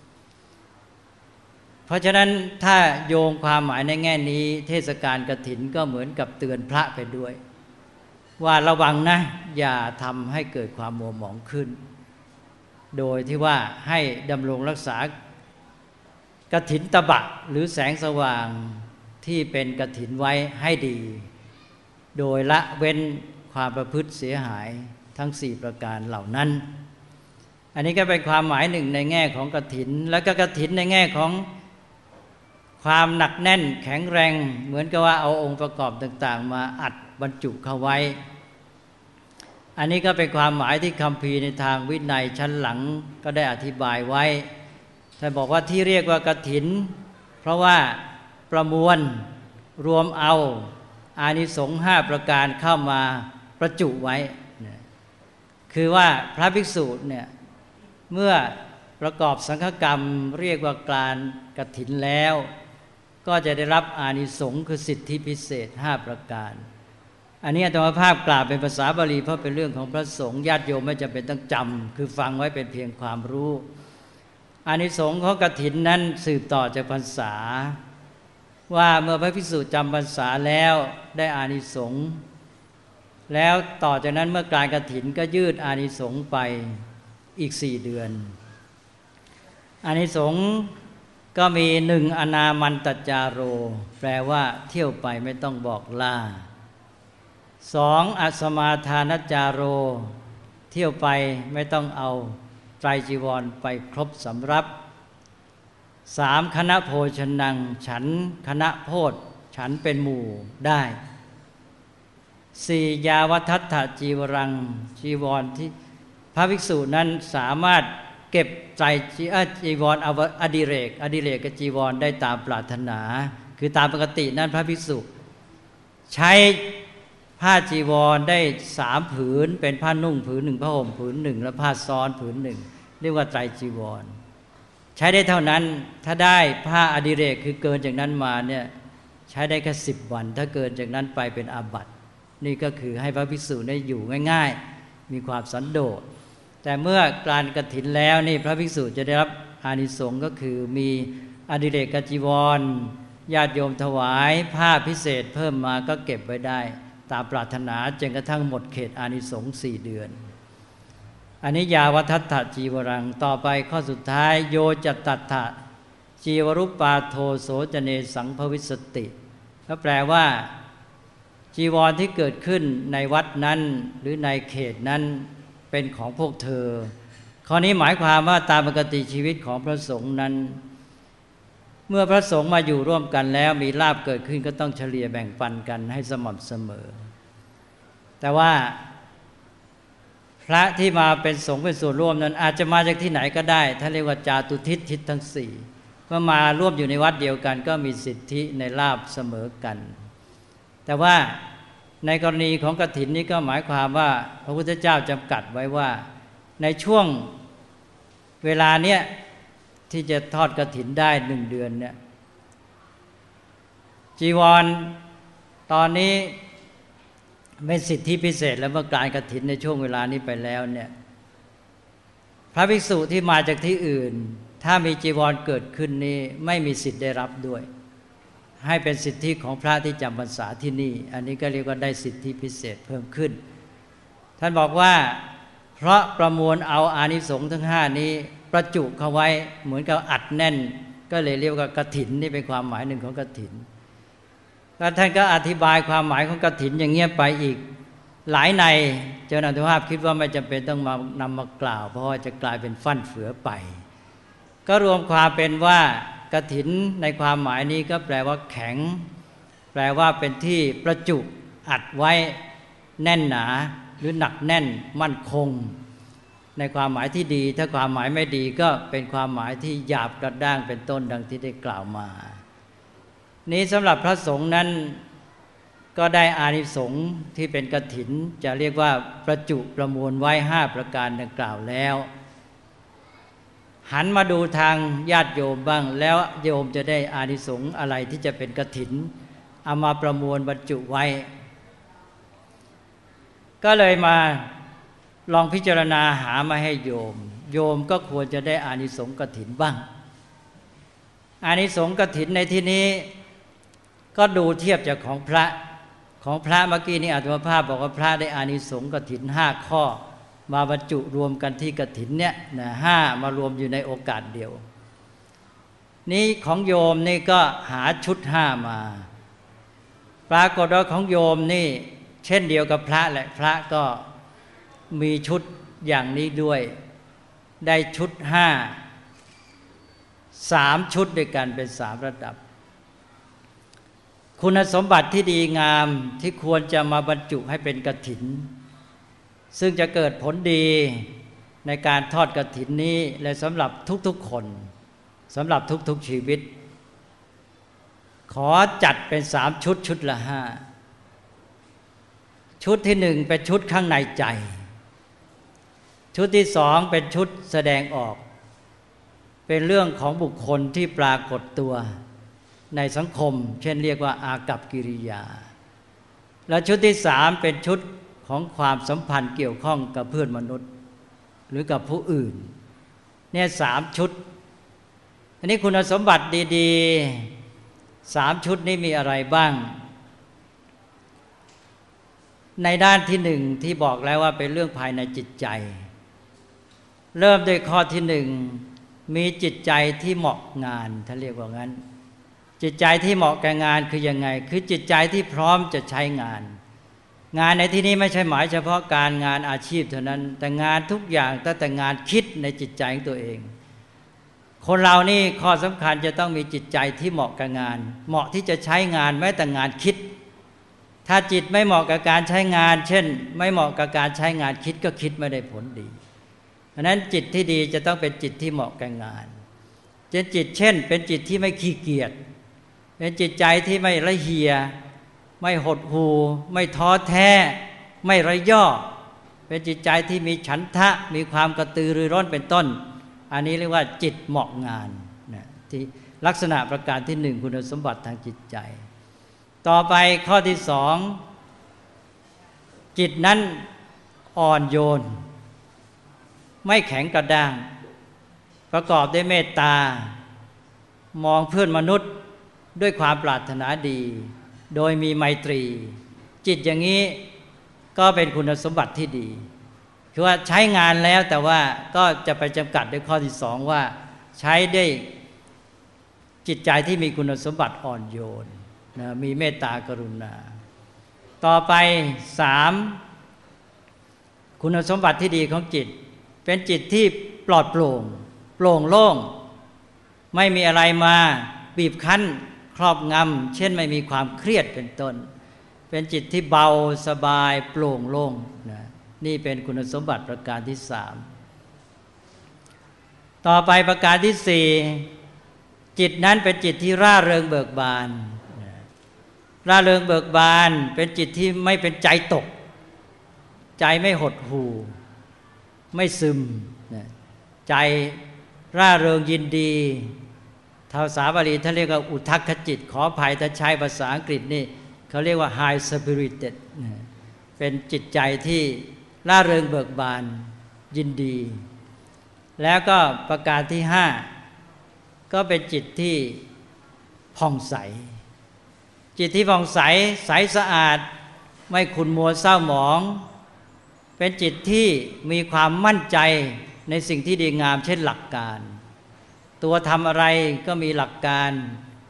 เพราะฉะนั้นถ้าโยงความหมายในแง่นี้เทศกาลกฐินก็เหมือนกับเตือนพระไปด้วยว่าระวังนะอย่าทำให้เกิดความมัวหมองขึ้นโดยที่ว่าให้ดำรงรักษากฐินตบะหรือแสงสว่างที่เป็นกฐินไว้ให้ดีโดยละเว้นความประพฤติเสียหายทั้งสี่ประการเหล่านั้นอันนี้ก็เป็นความหมายหนึ่งในแง่ของกฐินแล้วก็กฐินในแง่ของความหนักแน่นแข็งแรงเหมือนกับว่าเอาองค์ประกอบต่างๆมาอัดบรรจุเข้าไว้อันนี้ก็เป็นความหมายที่คัมภีร์ในทางวินัยชั้นหลังก็ได้อธิบายไว้ท่านบอกว่าที่เรียกว่ากฐินเพราะว่าประมวลรวมเอาอานิสงส์ห้าประการเข้ามาประจุไว้คือว่าพระภิกษุเนี่ยเมื่อประกอบสังฆกรรมเรียกว่าการกฐินแล้วก็จะได้รับอานิสงส์คือสิทธิพิเศษห้าประการอันนี้อาตมาภาพกล่าวเป็นภาษาบาลีเพราะเป็นเรื่องของพระสงฆ์ญาติโยมไม่จำเป็นต้องจำคือฟังไว้เป็นเพียงความรู้อานิสงส์ของกฐินนั้นสืบต่อจากพรรษาว่าเมื่อพระภิกษุจำพรรษาแล้วได้อานิสงส์แล้วต่อจากนั้นเมื่อกลางกฐินก็ยืดอานิสงส์ไปอีกสี่เดือนอานิสงส์ก็มีหนึ่งอนามันตจาโรแปลว่าเที่ยวไปไม่ต้องบอกลาสองอัสมาทานจาโรเที่ยวไปไม่ต้องเอาไตรจีวรไปครบสำรับสามคณะโภชนังฉันคณะโพธฉันเป็นหมู่ได้สี่ยาวัฏัตถจีวรังจีวรที่พระภิกษุนั้นสามารถเก็บไตรจีวรอดิเรกอดิเรกกับจีวรได้ตามปรารถนาคือตามปกตินั้นพระภิกษุใช้ผ้าจีวรได้สามผืนเป็นผ้านุ่งผืนหนึ่งผ้าห่มผืนหนึ่งและผ้าซ้อนผืนหนึ่งเรียกว่าไตรจีวรใช้ได้เท่านั้นถ้าได้ผ้าอดิเรกคือเกินจากนั้นมาเนี่ยใช้ได้แค่สิบวันถ้าเกินจากนั้นไปเป็นอาบัตินี่ก็คือให้พระภิกษุได้อยู่ง่ายๆมีความสันโดษแต่เมื่อกลานกฐินแล้วนี่พระภิกษุจะได้รับอานิสงส์ก็คือมีอดิเรกจีวรญาติโยมถวายผ้าพิเศษเพิ่มมาก็เก็บไว้ได้ตามปรารถนาจนกระทั่งหมดเขตอานิสงส์สี่เดือนอันนี้ยาวัฏัตถจีวรังต่อไปข้อสุดท้ายโยจัตตัตถะจีวรุปปาโทโสจเนสังภวิสติก็แปลว่าจีวรที่เกิดขึ้นในวัดนั้นหรือในเขตนั้นเป็นของพวกเธอข้อนี้หมายความว่าตามปกติชีวิตของพระสงฆ์นั้นเมื่อพระสงฆ์มาอยู่ร่วมกันแล้วมีลาภเกิดขึ้นก็ต้องเฉลี่ยแบ่งปันกันให้สม่ำเสมอแต่ว่าพระที่มาเป็นสงฆ์เป็นส่วนร่วมนั้นอาจจะมาจากที่ไหนก็ได้ถ้าเรียกว่าจาตุทิศทิศทั้งสี่เมื่อมาร่วมอยู่ในวัดเดียวกันก็มีสิทธิในลาภเสมอกันแต่ว่าในกรณีของกฐินนี้ก็หมายความว่าพระพุทธเจ้าจำกัดไว้ว่าในช่วงเวลาเนี้ยที่จะทอดกฐินได้หนึ่งเดือนเนี่ยจีวรตอนนี้เป็นสิทธิพิเศษแล้วเมื่อกลางกฐินในช่วงเวลานี้ไปแล้วเนี่ยพระภิกษุที่มาจากที่อื่นถ้ามีจีวรเกิดขึ้นนี้ไม่มีสิทธิ์ได้รับด้วยให้เป็นสิทธิของพระที่จำพรรษาที่นี่อันนี้ก็เรียกว่าได้สิทธิพิเศษเพิ่มขึ้นท่านบอกว่าเพราะประมวลเอาอานิสงส์ทั้งห้านี้ประจุเข้าไว้เหมือนกับอัดแน่นก็เลยเรียกว่ากฐินนี่เป็นความหมายหนึ่งของกฐินแล้วท่านก็อธิบายความหมายของกฐินอย่างเงี้ยไปอีกหลายในเจ้าหน้าที่ภาพคิดว่าไม่จำเป็นต้องมานำมากล่าวเพราะว่าจะกลายเป็นฟั่นเฟือไปก็รวมความเป็นว่ากฐินในความหมายนี้ก็แปลว่าแข็งแปลว่าเป็นที่ประจุอัดไว้แน่นหนาหรือหนักแน่นมั่นคงในความหมายที่ดีถ้าความหมายไม่ดีก็เป็นความหมายที่หยาบกระด้างเป็นต้นดังที่ได้กล่าวมานี้สำหรับพระสงฆ์นั้นก็ได้อานิสงส์ที่เป็นกฐินจะเรียกว่าประจุประมวลไว้ห้าประการดังกล่าวแล้วหันมาดูทางญาติโยมบ้างแล้วโยมจะได้อานิสงส์อะไรที่จะเป็นกฐินเอามาประมวลบรรจุไว้ก็เลยมาลองพิจารณาหามาให้โยมโยมก็ควรจะได้อานิสงส์กฐินบ้างอานิสงส์กฐินในที่นี้ก็ดูเทียบจากของพระของพระเมื่อกี้นี้อาตมาภาพบอกว่าพระได้อานิสงส์กฐินห้าข้อมาบรรจุรวมกันที่กฐินเนี่ยนะห้ามารวมอยู่ในโอกาสเดียวนี้ของโยมนี่ก็หาชุดห้ามาปรากฏว่าของโยมนี่เช่นเดียวกับพระแหละพระก็มีชุดอย่างนี้ด้วยได้ชุดห้าสามชุดด้วยกันเป็นสามระดับคุณสมบัติที่ดีงามที่ควรจะมาบรรจุให้เป็นกฐินซึ่งจะเกิดผลดีในการทอดกฐินนี้และสำหรับทุกๆคนสำหรับทุกๆชีวิตขอจัดเป็นสามชุดชุดละห้าชุดที่หนึ่งเป็นชุดข้างในใจชุดที่สองเป็นชุดแสดงออกเป็นเรื่องของบุคคลที่ปรากฏตัวในสังคมเช่นเรียกว่าอากัปกิริยาและชุดที่สามเป็นชุดของความสัมพันธ์เกี่ยวข้องกับเพื่อนมนุษย์หรือกับผู้อื่นเนี่ยสามชุดอันนี้คุณสมบัติดีๆสามชุดนี้มีอะไรบ้างในด้านที่หนึ่งที่บอกแล้วว่าเป็นเรื่องภายในจิตใจเริ่มด้วยข้อที่หนึ่งมีจิตใจที่เหมาะงานถ้าเรียกว่างั้นจิตใจที่เหมาะกับงานคือยังไงคือจิตใจที่พร้อมจะใช้งานงานในที่นี้ไม่ใช่หมายเฉพาะการงานอาชีพเท่านั้นแต่งานทุกอย่างตั้งแต่งานคิดในจิตใจของตัวเองคนเรานี่ข้อสำคัญจะต้องมีจิตใจที่เหมาะกับงานเหมาะที่จะใช้งานแม้แต่งานคิดถ้าจิตไม่เหมาะกับการใช้งานเช่นไม่เหมาะกับการใช้งานคิดก็คิดไม่ได้ผลดีเพราะนั้นจิตที่ดีจะต้องเป็นจิตที่เหมาะกับงานเป็นจิตเช่นเป็นจิตที่ไม่ขี้เกียจเป็นจิตใจที่ไม่ละเหี่ยไม่หดหู่ไม่ท้อแท้ไม่ระย่อเป็นจิตใจที่มีฉันทะมีความกระตือรือร้นเป็นต้นอันนี้เรียกว่าจิตเหมาะงานนะที่ลักษณะประการที่หนึ่งคุณสมบัติทางจิตใจต่อไปข้อที่สองจิตนั้นอ่อนโยนไม่แข็งกระด้างประกอบด้วยเมตตามองเพื่อนมนุษย์ด้วยความปรารถนาดีโดยมีไมตรีจิตอย่างนี้ก็เป็นคุณสมบัติที่ดีคือว่าใช้งานแล้วแต่ว่าก็จะไปจำกัดด้วยข้อที่สองว่าใช้ได้จิตใจที่มีคุณสมบัติอ่อนโยนนะมีเมตตากรุณาต่อไปสามคุณสมบัติที่ดีของจิตเป็นจิตที่ปลอดโปร่งโปร่งโล่งไม่มีอะไรมาบีบคั้นครอบงำเช่นไม่มีความเครียดเป็นต้นเป็นจิตที่เบาสบายโปร่งโล่งนะนี่เป็นคุณสมบัติประการที่สามต่อไปประการที่สี่จิตนั้นเป็นจิตที่ร่าเริงเบิกบานร่าเริงเบิกบานเป็นจิตที่ไม่เป็นใจตกใจไม่หดหู่ไม่ซึมใจร่าเริงยินดีภาษาบาลีท่านเรียกว่าอุทธัคคจิตขออภัยถ้าใช้ภาษาอังกฤษนี่เขาเรียกว่า high spirited เป็นจิตใจที่ร่าเริงเบิกบานยินดีแล้วก็ประการที่ห้าก็เป็นจิตที่ผ่องใสจิตที่ผ่องใสใสสะอาดไม่ขุ่นมัวเศร้าหมองเป็นจิตที่มีความมั่นใจในสิ่งที่ดีงามเช่นหลักการตัวทำอะไรก็มีหลักการ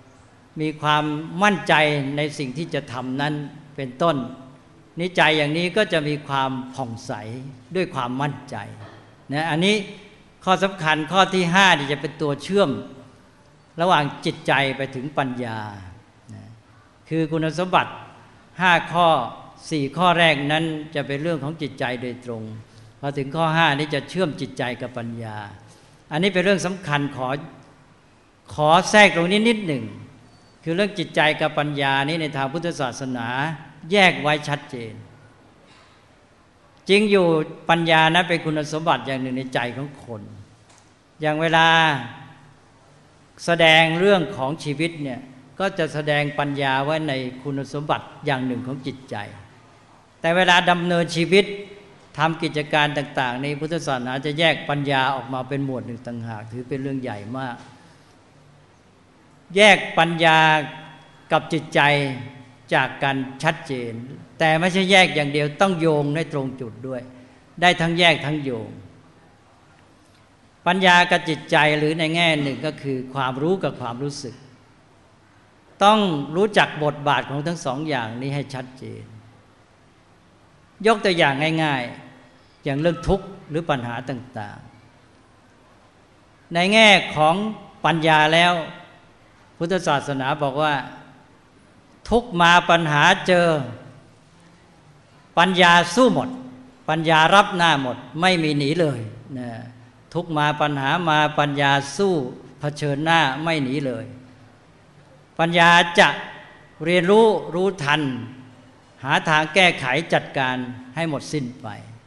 มีความมั่นใจในสิ่งที่จะทำนั้นเป็นต้นนิจใจอย่างนี้ก็จะมีความผ่องใสด้วยความมั่นใจนะอันนี้ข้อสำคัญข้อที่ห้าที่จะเป็นตัวเชื่อมระหว่างจิตใจไปถึงปัญญานะคือคุณสมบัติห้าข้อสี่ข้อแรกนั้นจะเป็นเรื่องของจิตใจโดยตรงพอถึงข้อห้านี้จะเชื่อมจิตใจกับปัญญาอันนี้เป็นเรื่องสำคัญขอขอแทรกตรงนี้นิดหนึ่งคือเรื่องจิตใจกับปัญญานี้ในทางพุทธศาสนาแยกไว้ชัดเจนจริงอยู่ปัญญานั้นเป็นคุณสมบัติอย่างหนึ่งในใจของคนอย่างเวลาแสดงเรื่องของชีวิตเนี่ยก็จะแสดงปัญญาไว้ในคุณสมบัติอย่างหนึ่งของจิตใจแต่เวลาดำเนินชีวิตทำกิจการต่างๆในพุทธศาสนาจะแยกปัญญาออกมาเป็นหมวดหนึ่งต่างหากถือเป็นเรื่องใหญ่มากแยกปัญญากับจิตใจจากกันชัดเจนแต่ไม่ใช่แยกอย่างเดียวต้องโยงให้ตรงจุดด้วยได้ทั้งแยกทั้งโยงปัญญากับจิตใจหรือในแง่หนึ่งก็คือความรู้กับความรู้สึกต้องรู้จักบทบาทของทั้งสองอย่างนี้ให้ชัดเจนยกตัวอย่างง่ายๆอย่างเรื่องทุกข์หรือปัญหาต่างๆในแง่ของปัญญาแล้วพุทธศาสนาบอกว่าทุกมาปัญหาเจอปัญญาสู้หมดปัญญารับหน้าหมดไม่มีหนีเลยนะทุกมาปัญหามาปัญญาสู้เผชิญหน้าไม่หนีเลยปัญญาจะเรียนรู้รู้ทันหาทางแก้ไขจัดการให้หมดสิ้นไป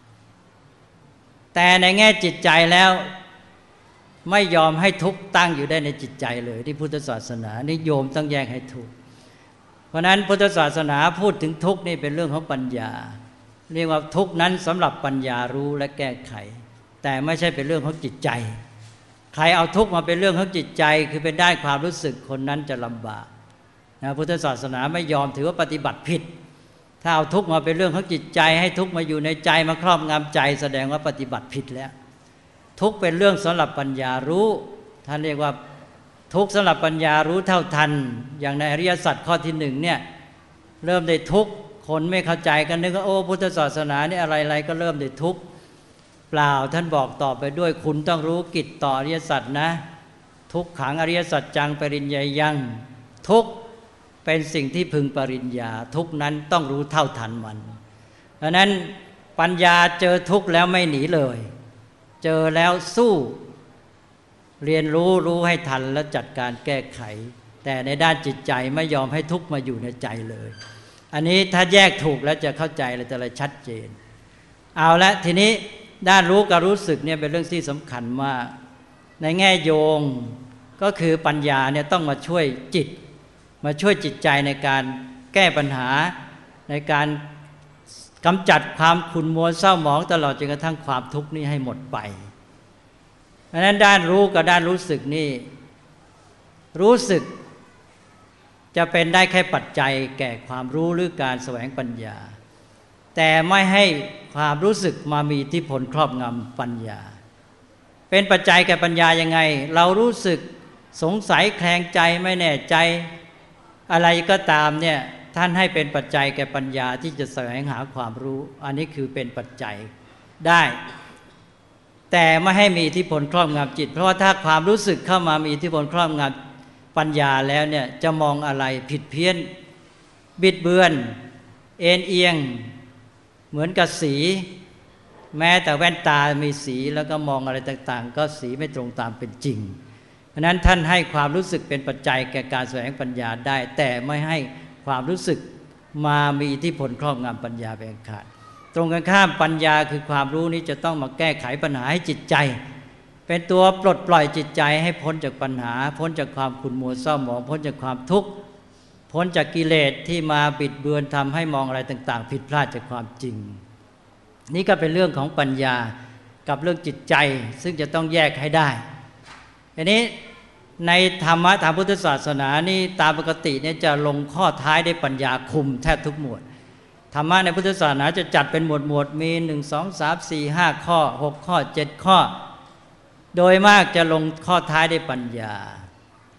แต่ในแง่จิตใจแล้วไม่ยอมให้ทุกข์ตั้งอยู่ได้ในจิตใจเลยที่พุทธศาสนานิยมต้องแยกให้ถูกเพราะนั้นพุทธศาสนาพูดถึงทุกข์นี่เป็นเรื่องของปัญญาเรียกว่าทุกข์นั้นสำหรับปัญญารู้และแก้ไขแต่ไม่ใช่เป็นเรื่องของจิตใจใครเอาทุกข์มาเป็นเรื่องของจิตใจคือเป็นได้ความรู้สึกคนนั้นจะลำบากนะพุทธศาสนาไม่ยอมถือว่าปฏิบัติผิดถ้าเอาทุกข์มาเป็นเรื่องของจิตใจให้ทุกข์มาอยู่ในใจมาครอบงำใจแสดงว่าปฏิบัติผิดแล้วทุกข์เป็นเรื่องสำหรับปัญญารู้ท่านเรียกว่าทุกข์สำหรับปัญญารู้เท่าทันอย่างในอริยสัจข้อที่หนึ่งเนี่ยเริ่มได้ทุกข์คนไม่เข้าใจกันนึกว่าโอ้พุทธศาสนานี่อะไรๆก็เริ่มได้ทุกข์เปล่าท่านบอกต่อไปด้วยคุณต้องรู้กิจต่ออริยสัจนะทุกขังอริยสัจจังปริญญายังทุกข์เป็นสิ่งที่พึงปริญญาทุกข์นั้นต้องรู้เท่าทันมันเพราะนั้นปัญญาเจอทุกข์แล้วไม่หนีเลยเจอแล้วสู้เรียนรู้รู้ให้ทันและจัดการแก้ไขแต่ในด้านจิตใจไม่ยอมให้ทุกข์มาอยู่ในใจเลยอันนี้ถ้าแยกถูกแล้วจะเข้าใจเลยแต่ละชัดเจนเอาละทีนี้ด้านรู้กับรู้สึกเนี่ยเป็นเรื่องที่สำคัญมากในแง่โยงก็คือปัญญาเนี่ยต้องมาช่วยจิตมาช่วยจิตใจในการแก้ปัญหาในการกำจัดความขุ่นมัวเศร้าหมองตลอดจนกระทั่งความทุกข์นี้ให้หมดไปเพราะฉะนั้นด้านรู้กับด้านรู้สึกนี่รู้สึกจะเป็นได้แค่ปัจจัยแก่ความรู้หรือการแสวงปัญญาแต่ไม่ให้ความรู้สึกมามีอิทธิพลครอบงำปัญญาเป็นปัจจัยแก่ปัญญายังไงเรารู้สึกสงสัยแคลงใจไม่แน่ใจอะไรก็ตามเนี่ยท่านให้เป็นปัจจัยแก่ปัญญาที่จะแสวงหาความรู้อันนี้คือเป็นปัจจัยได้แต่ไม่ให้มีอิทธิพลครอบงำจิตเพราะว่าถ้าความรู้สึกเข้ามามีอิทธิพลครอบงำปัญญาแล้วเนี่ยจะมองอะไรผิดเพี้ยนบิดเบือนเอ็นเอียงเหมือนกับสีแม้แต่แว่นตามีสีแล้วก็มองอะไรต่างๆก็สีไม่ตรงตามเป็นจริงเพราะนั้นท่านให้ความรู้สึกเป็นปัจจัยแก่การแสวงปัญญาได้แต่ไม่ให้ความรู้สึกมามีอิทธิพลครอบงำปัญญาเป็นอันขาดตรงกันข้ามปัญญาคือความรู้นี้จะต้องมาแก้ไขปัญหาให้จิตใจเป็นตัวปลดปล่อยจิตใจให้พ้นจากปัญหาพ้นจากความขุ่นมัวเศร้าหมองพ้นจากความทุกข์พ้นจากกิเลสที่มาบิดเบือนทำให้มองอะไรต่างๆผิดพลาดจากความจริงนี่ก็เป็นเรื่องของปัญญากับเรื่องจิตใจซึ่งจะต้องแยกให้ได้ทีนี้ในธรรมะทางพุทธศาสนานี่ตามปกติเนี่ยจะลงข้อท้ายด้วยปัญญาคุมแทบทุกหมวดธรรมะในพุทธศาสนาจะจัดเป็นหมวดหมวดมีหนึ่ง สอง สาม สี่ ห้าข้อหกข้อเจ็ดข้อโดยมากจะลงข้อท้ายด้วยปัญญา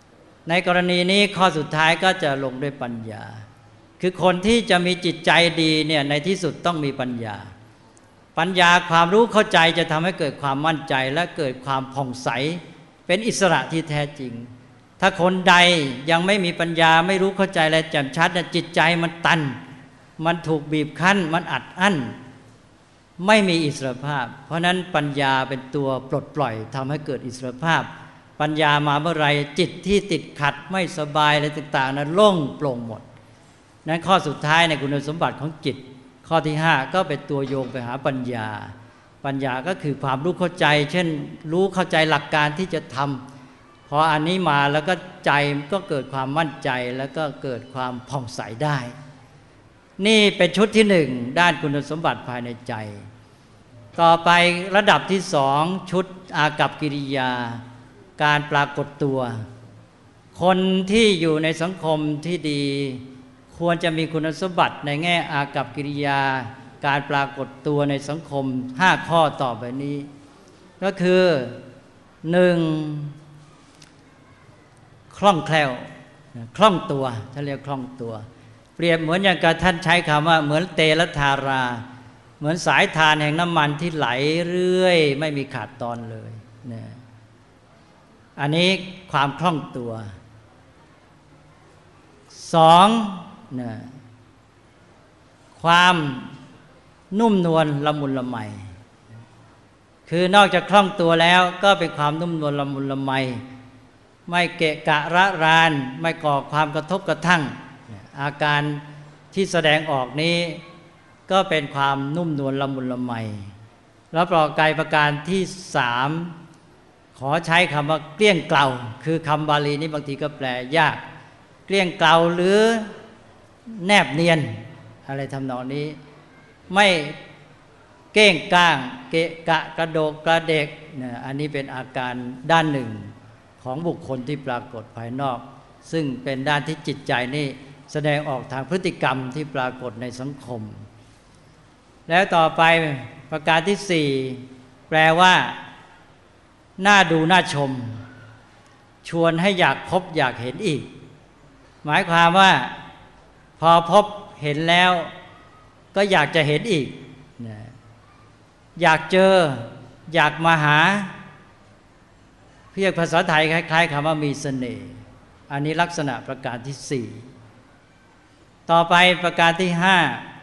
ในกรณีนี้ข้อสุดท้ายก็จะลงด้วยปัญญาคือคนที่จะมีจิตใจดีเนี่ยในที่สุดต้องมีปัญญาปัญญาความรู้เข้าใจจะทำให้เกิดความมั่นใจและเกิดความผ่องใสเป็นอิสระที่แท้จริงถ้าคนใดยังไม่มีปัญญาไม่รู้เข้าใจและแจ่มชัดจิตใจมันตันมันถูกบีบคั้นมันอัดอั้นไม่มีอิสรภาพเพราะนั้นปัญญาเป็นตัวปลดปล่อยทำให้เกิดอิสรภาพปัญญามาเมื่อไรจิตที่ติดขัดไม่สบายอะไรต่างๆนั้นโล่งโปร่งหมดนั้นข้อสุดท้ายในคุณสมบัติของจิตข้อที่ห้าก็เป็นตัวโยงไปหาปัญญาปัญญาก็คือความรู้เข้าใจเช่นรู้เข้าใจหลักการที่จะทำพออันนี้มาแล้วก็ใจก็เกิดความมั่นใจแล้วก็เกิดความผ่องใสได้นี่เป็นชุดที่หนึ่งด้านคุณสมบัติภายในใจต่อไประดับที่สองชุดอากัปกิริยาการปรากฏตัวคนที่อยู่ในสังคมที่ดีควรจะมีคุณสมบัติในแง่อากัปกิริยาการปรากฏตัวในสังคมห้าข้อต่อไปนี้ก็คือหนึ่งคล่องแคล่วคล่องตัวท่านเรียกคล่องตัวเปรียบเหมือนอย่างกับท่านใช้คำว่าเหมือนเตลธาราเหมือนสายทานแห่งน้ำมันที่ไหลเรื่อยไม่มีขาดตอนเลยเนี่ยอันนี้ความคล่องตัวสองนะความนุ่มนวลละมุนละไมคือนอกจากคล่องตัวแล้วก็เป็นความนุ่มนวลละมุนละไมไม่เกะกะระรานไม่ก่อความกระทบกระทั่งอาการที่แสดงออกนี้ก็เป็นความนุ่มนวลละมุนละไมแล้วประกายประการที่สามขอใช้คำว่าเกลี้ยงเกลาคือคำบาลีนี้บางทีก็แปลยากเกลี้ยงเกลาหรือแนบเนียนอะไรทำนองนี้ไม่เก้งก้างเกะกะกระโดกกระเดกเนี่ยอันนี้เป็นอาการด้านหนึ่งของบุคคลที่ปรากฏภายนอกซึ่งเป็นด้านที่จิตใจนี่แสดงออกทางพฤติกรรมที่ปรากฏในสังคมแล้วต่อไปประการที่สี่แปลว่าน่าดูน่าชมชวนให้อยากพบอยากเห็นอีกหมายความว่าพอพบเห็นแล้วก็อยากจะเห็นอีกอยากเจออยากมาหาเรียกภาษาไทยคล้ายๆคำว่ามีเสน่ห์อันนี้ลักษณะประการที่สี่ต่อไปประการที่ห้า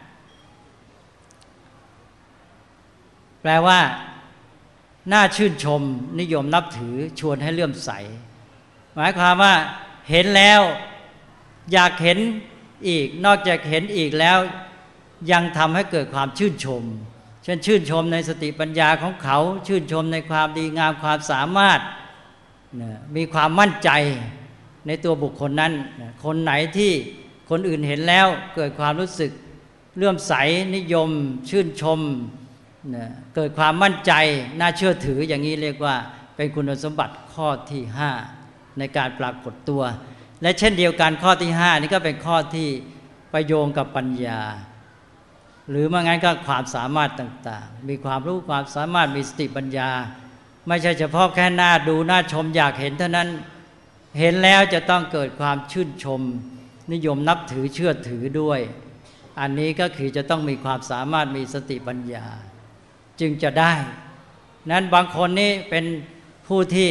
แปลว่าน่าชื่นชมนิยมนับถือชวนให้เลื่อมใสหมายความว่าเห็นแล้วอยากเห็นอีกนอกจากเห็นอีกแล้วยังทำให้เกิดความชื่นชมเช่นชื่นชมในสติปัญญาของเขาชื่นชมในความดีงามความสามารถมีความมั่นใจในตัวบุคคลนั้นคนไหนที่คนอื่นเห็นแล้วเกิดความรู้สึกเลื่อมใสนิยมชื่นชมเกิดความมั่นใจน่าเชื่อถืออย่างนี้เรียกว่าเป็นคุณสมบัติข้อที่ห้าในการปรากฏตัวและเช่นเดียวกันข้อที่ห้านี่ก็เป็นข้อที่ประโยงกับปัญญาหรือไม่งั้นก็ความสามารถต่างๆมีความรู้ความสามารถมีสติปัญญาไม่ใช่เฉพาะแค่หน้าดูหน้าชมอยากเห็นเท่านั้นเห็นแล้วจะต้องเกิดความชื่นชมนิยมนับถือเชื่อถือด้วยอันนี้ก็คือจะต้องมีความสามารถมีสติปัญญาจึงจะได้นั้นบางคนนี่เป็นผู้ที่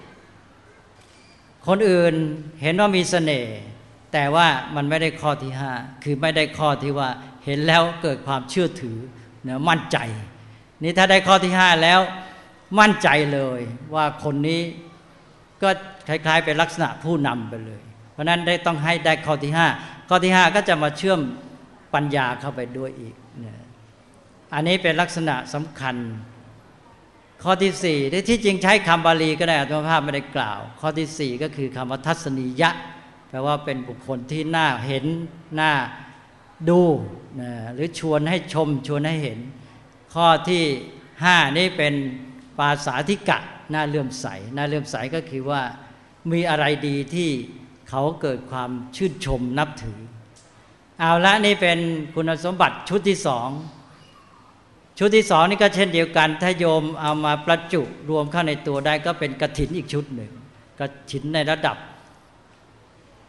คนอื่นเห็นว่ามีเสน่ห์แต่ว่ามันไม่ได้ข้อที่ห้าคือไม่ได้ข้อที่ว่าเห็นแล้วเกิดความเชื่อถือเนะมั่นใจนี่ถ้าได้ข้อที่ห้าแล้วมั่นใจเลยว่าคนนี้ก็คล้ายๆเป็นลักษณะผู้นำไปเลยเพราะนั้นได้ต้องให้ได้ข้อที่ห้าข้อที่ห้าก็จะมาเชื่อมปัญญาเข้าไปด้วยอีกเนี่ยอันนี้เป็นลักษณะสำคัญข้อที่สี่ที่จริงใช้คำบาลีก็ได้อาตมาภาพไม่ได้กล่าวข้อที่สี่ก็คือคำว่าทัศนียะแปลว่าเป็นบุคคลที่น่าเห็นน่าดูนะหรือชวนให้ชมชวนให้เห็นข้อที่ห้านี่เป็นปาสาธิกะน่าเลื่อมใสน่าเลื่อมใสก็คือว่ามีอะไรดีที่เขาเกิดความชื่นชมนับถือเอาละนี่เป็นคุณสมบัติชุดที่สองชุดที่สองนี่ก็เช่นเดียวกันถ้าโยมเอามาประจุรวมเข้าในตัวได้ก็เป็นกฐินอีกชุดหนึ่งกฐินในระดับ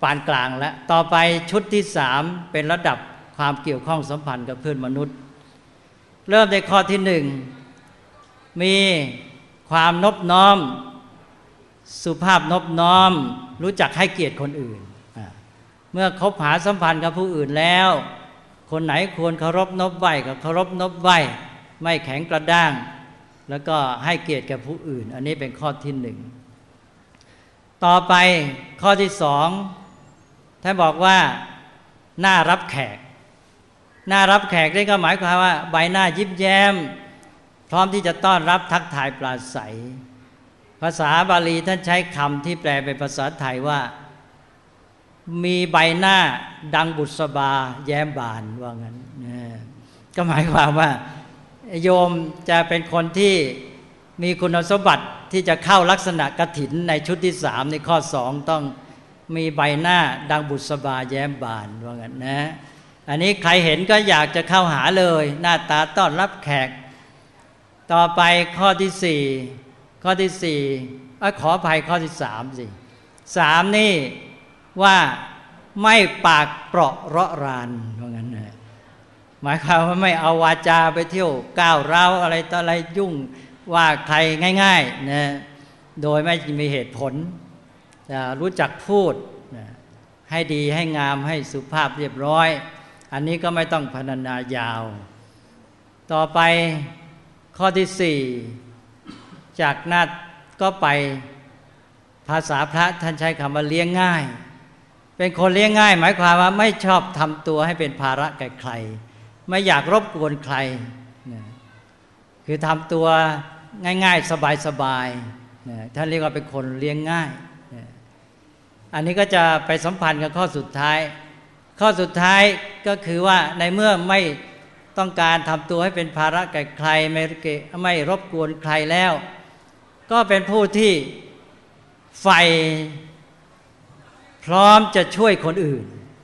านกลางแล้วต่อไปชุดที่สามเป็นระดับความเกี่ยวข้องสัมพันธ์กับเพื่อนมนุษย์เริ่มในข้อที่หนึ่งมีความนอบน้อมสุภาพนอบน้อมรู้จักให้เกียรติคนอื่นเมื่อคบหาสัมพันธ์กับผู้อื่นแล้วคนไหนควรเคารพนอบไหว้ก็เคารพนอบไหว้ไม่แข็งกระด้างแล้วก็ให้เกียรติแก่ผู้อื่นอันนี้เป็นข้อที่หนึ่งต่อไปข้อที่สองท่านบอกว่าน่ารับแขกน่ารับแขกนี่ก็หมายความว่าใบหน้ายิ้มแย้มพร้อมที่จะต้อนรับทักทายปราศัยภาษาบาลีท่านใช้คำที่แปลเป็นภาษาไทยว่ามีใบหน้าดังบุษบาแย้มบานว่างั้นก็หมายความว่าโยมจะเป็นคนที่มีคุณสมบัติที่จะเข้าลักษณะกฐินในชุดที่สามในข้อสองต้องมีใบหน้าดังบุษบาแย้มบานว่างั้นนะอันนี้ใครเห็นก็อยากจะเข้าหาเลยหน้าตาต้อนรับแขกต่อไปข้อที่สี่ข้อที่สี่ขออภัยข้อที่สามสิสามนี่ว่าไม่ปากเปราะเราะรานว่างั้นนะหมายความว่าไม่เอาวาจาไปเที่ยวก้าวร้าวอะไรต่ออะไรยุ่งว่าใครง่ายๆนะโดยไม่มีเหตุผลรู้จักพูดนะให้ดีให้งามให้สุภาพเรียบร้อยอันนี้ก็ไม่ต้องพรรณนายาวต่อไปข้อที่สี่จากนั้นก็ไปภาษาพระท่านใช้คำว่าเลี้ยงง่ายเป็นคนเลี้ยงง่ายหมายความว่าไม่ชอบทำตัวให้เป็นภาระแก่ใครไม่อยากรบกวนใครคือทำตัวง่ายๆสบายๆท่านเรียกว่าเป็นคนเลี้ยงง่ายอันนี้ก็จะไปสัมพันธ์กับข้อสุดท้ายข้อสุดท้ายก็คือว่าในเมื่อไม่ต้องการทำตัวให้เป็นภาระแก่ใครไม่ไม่รบกวนใครแล้วก็เป็นผู้ที่ใฝ่พร้อมจะช่วยคนอื่น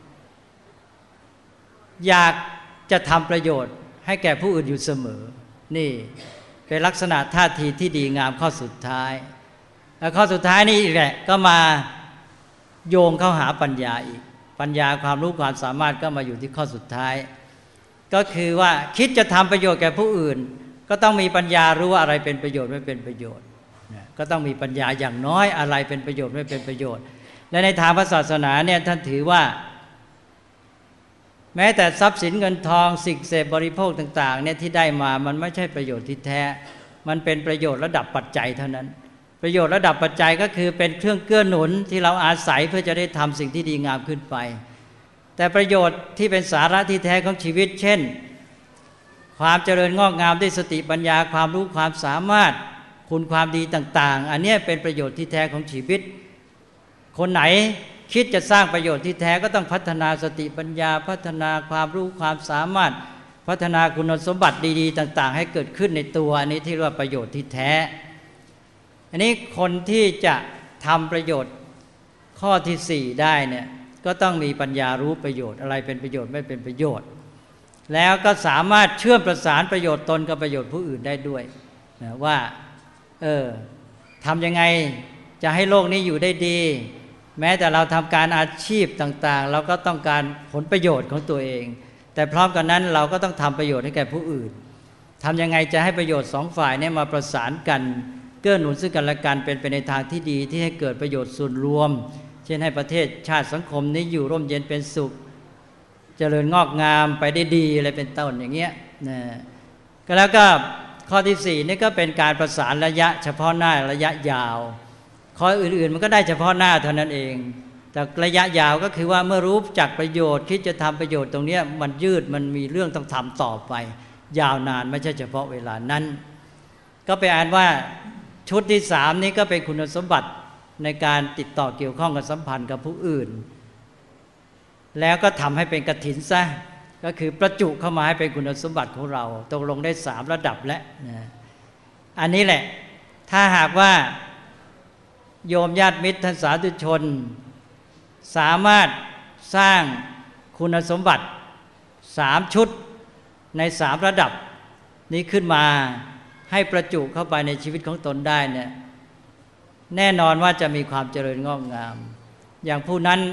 อยากจะทำประโยชน์ให้แก่ผู้อื่นอยู่เสมอนี่เป็นลักษณะท่าทีที่ดีงามข้อสุดท้ายแล้วข้อสุดท้ายนี่อีกแหละก็มาโยงเข้าหาปัญญาอีกปัญญาความรู้ความสามารถก็มาอยู่ที่ข้อสุดท้ายก็คือว่าคิดจะทำประโยชน์แก่ผู้อื่นก็ต้องมีปัญญารู้ว่าอะไรเป็นประโยชน์ไม่เป็นประโยชน์ก็ต้องมีปัญญาอย่างน้อยอะไรเป็นประโยชน์ไม่เป็นประโยชน์และในทางพระศาสนาเนี่ยท่านถือว่าแม้แต่ทรัพย์สินเงินทองสิ่งเสพบริโภคต่างๆเนี่ยที่ได้มามันไม่ใช่ประโยชน์ที่แท้มันเป็นประโยชน์ระดับปัจจัยเท่านั้นประโยชน์ระดับปัจจัยก็คือเป็นเครื่องเกื้อหนุนที่เราอาศัยเพื่อจะได้ทำสิ่งที่ดีงามขึ้นไปแต่ประโยชน์ที่เป็นสาระที่แท้ของชีวิตเช่นความเจริญงอกงามด้วยสติปัญญาความรู้ความสามารถคุณความดีต่างๆอันนี้เป็นประโยชน์ที่แท้ของชีวิตคนไหนคิดจะสร้างประโยชน์ที่แท้ก็ต้องพัฒนาสติปัญญาพัฒนาความรู้ความสามารถพัฒนาคุณสมบัติดีๆต่างๆให้เกิดขึ้นในตัวอันนี้ที่เรียกว่าประโยชน์ที่แท้อันนี้คนที่จะทำประโยชน์ข้อที่สี่ได้เนี่ยก็ต้องมีปัญญารู้ประโยชน์อะไรเป็นประโยชน์ไม่เป็นประโยชน์แล้วก็สามารถเชื่อมประสานประโยชน์ตนกับประโยชน์ผู้อื่นได้ด้วยนะว่าเออทำยังไงจะให้โลกนี้อยู่ได้ดีแม้แต่เราทำการอาชีพต่างๆเราก็ต้องการผลประโยชน์ของตัวเองแต่พร้อมกันนั้นเราก็ต้องทำประโยชน์ให้แก่ผู้อื่นทำยังไงจะให้ประโยชน์สองฝ่ายนี้มาประสานกันเกื้อหนุนซึ่งกันและกันเป็นไปในทางที่ดีที่ให้เกิดประโยชน์ส่วนรวมเช่นให้ประเทศชาติสังคมนี้อยู่ร่มเย็นเป็นสุขเจริญงอกงามไปได้ดีอะไรเป็นต้นอย่างเงี้ยนะก็แล้วก็ข้อที่สี่นี่ก็เป็นการประสานระยะเฉพาะหน้าระยะยาวข้ออื่นๆมันก็ได้เฉพาะหน้าเท่านั้นเองแต่ระยะยาวก็คือว่าเมื่อรู้จักประโยชน์คิดจะทำประโยชน์ตรงนี้มันยืดมันมีเรื่องต้องทำต่อไปยาวนานไม่ใช่เฉพาะเวลานั้นก็ไปอ่านว่าชุดที่สามนี้ก็เป็นคุณสมบัติในการติดต่อเกี่ยวข้องกับสัมพันธ์กับผู้อื่นแล้วก็ทำให้เป็นกฐินซะก็คือประจุเข้ามาให้เป็นคุณสมบัติของเราตกลงได้สามระดับแล้วนะอันนี้แหละถ้าหากว่าโยมญาติมิตรท่านสาธุชนสามารถสร้างคุณสมบัติสามชุดในสามระดับนี้ขึ้นมาให้ประจุเข้าไปในชีวิตของตนได้เนี่ยแน่นอนว่าจะมีความเจริญงอกงามอย่างผู้นั้น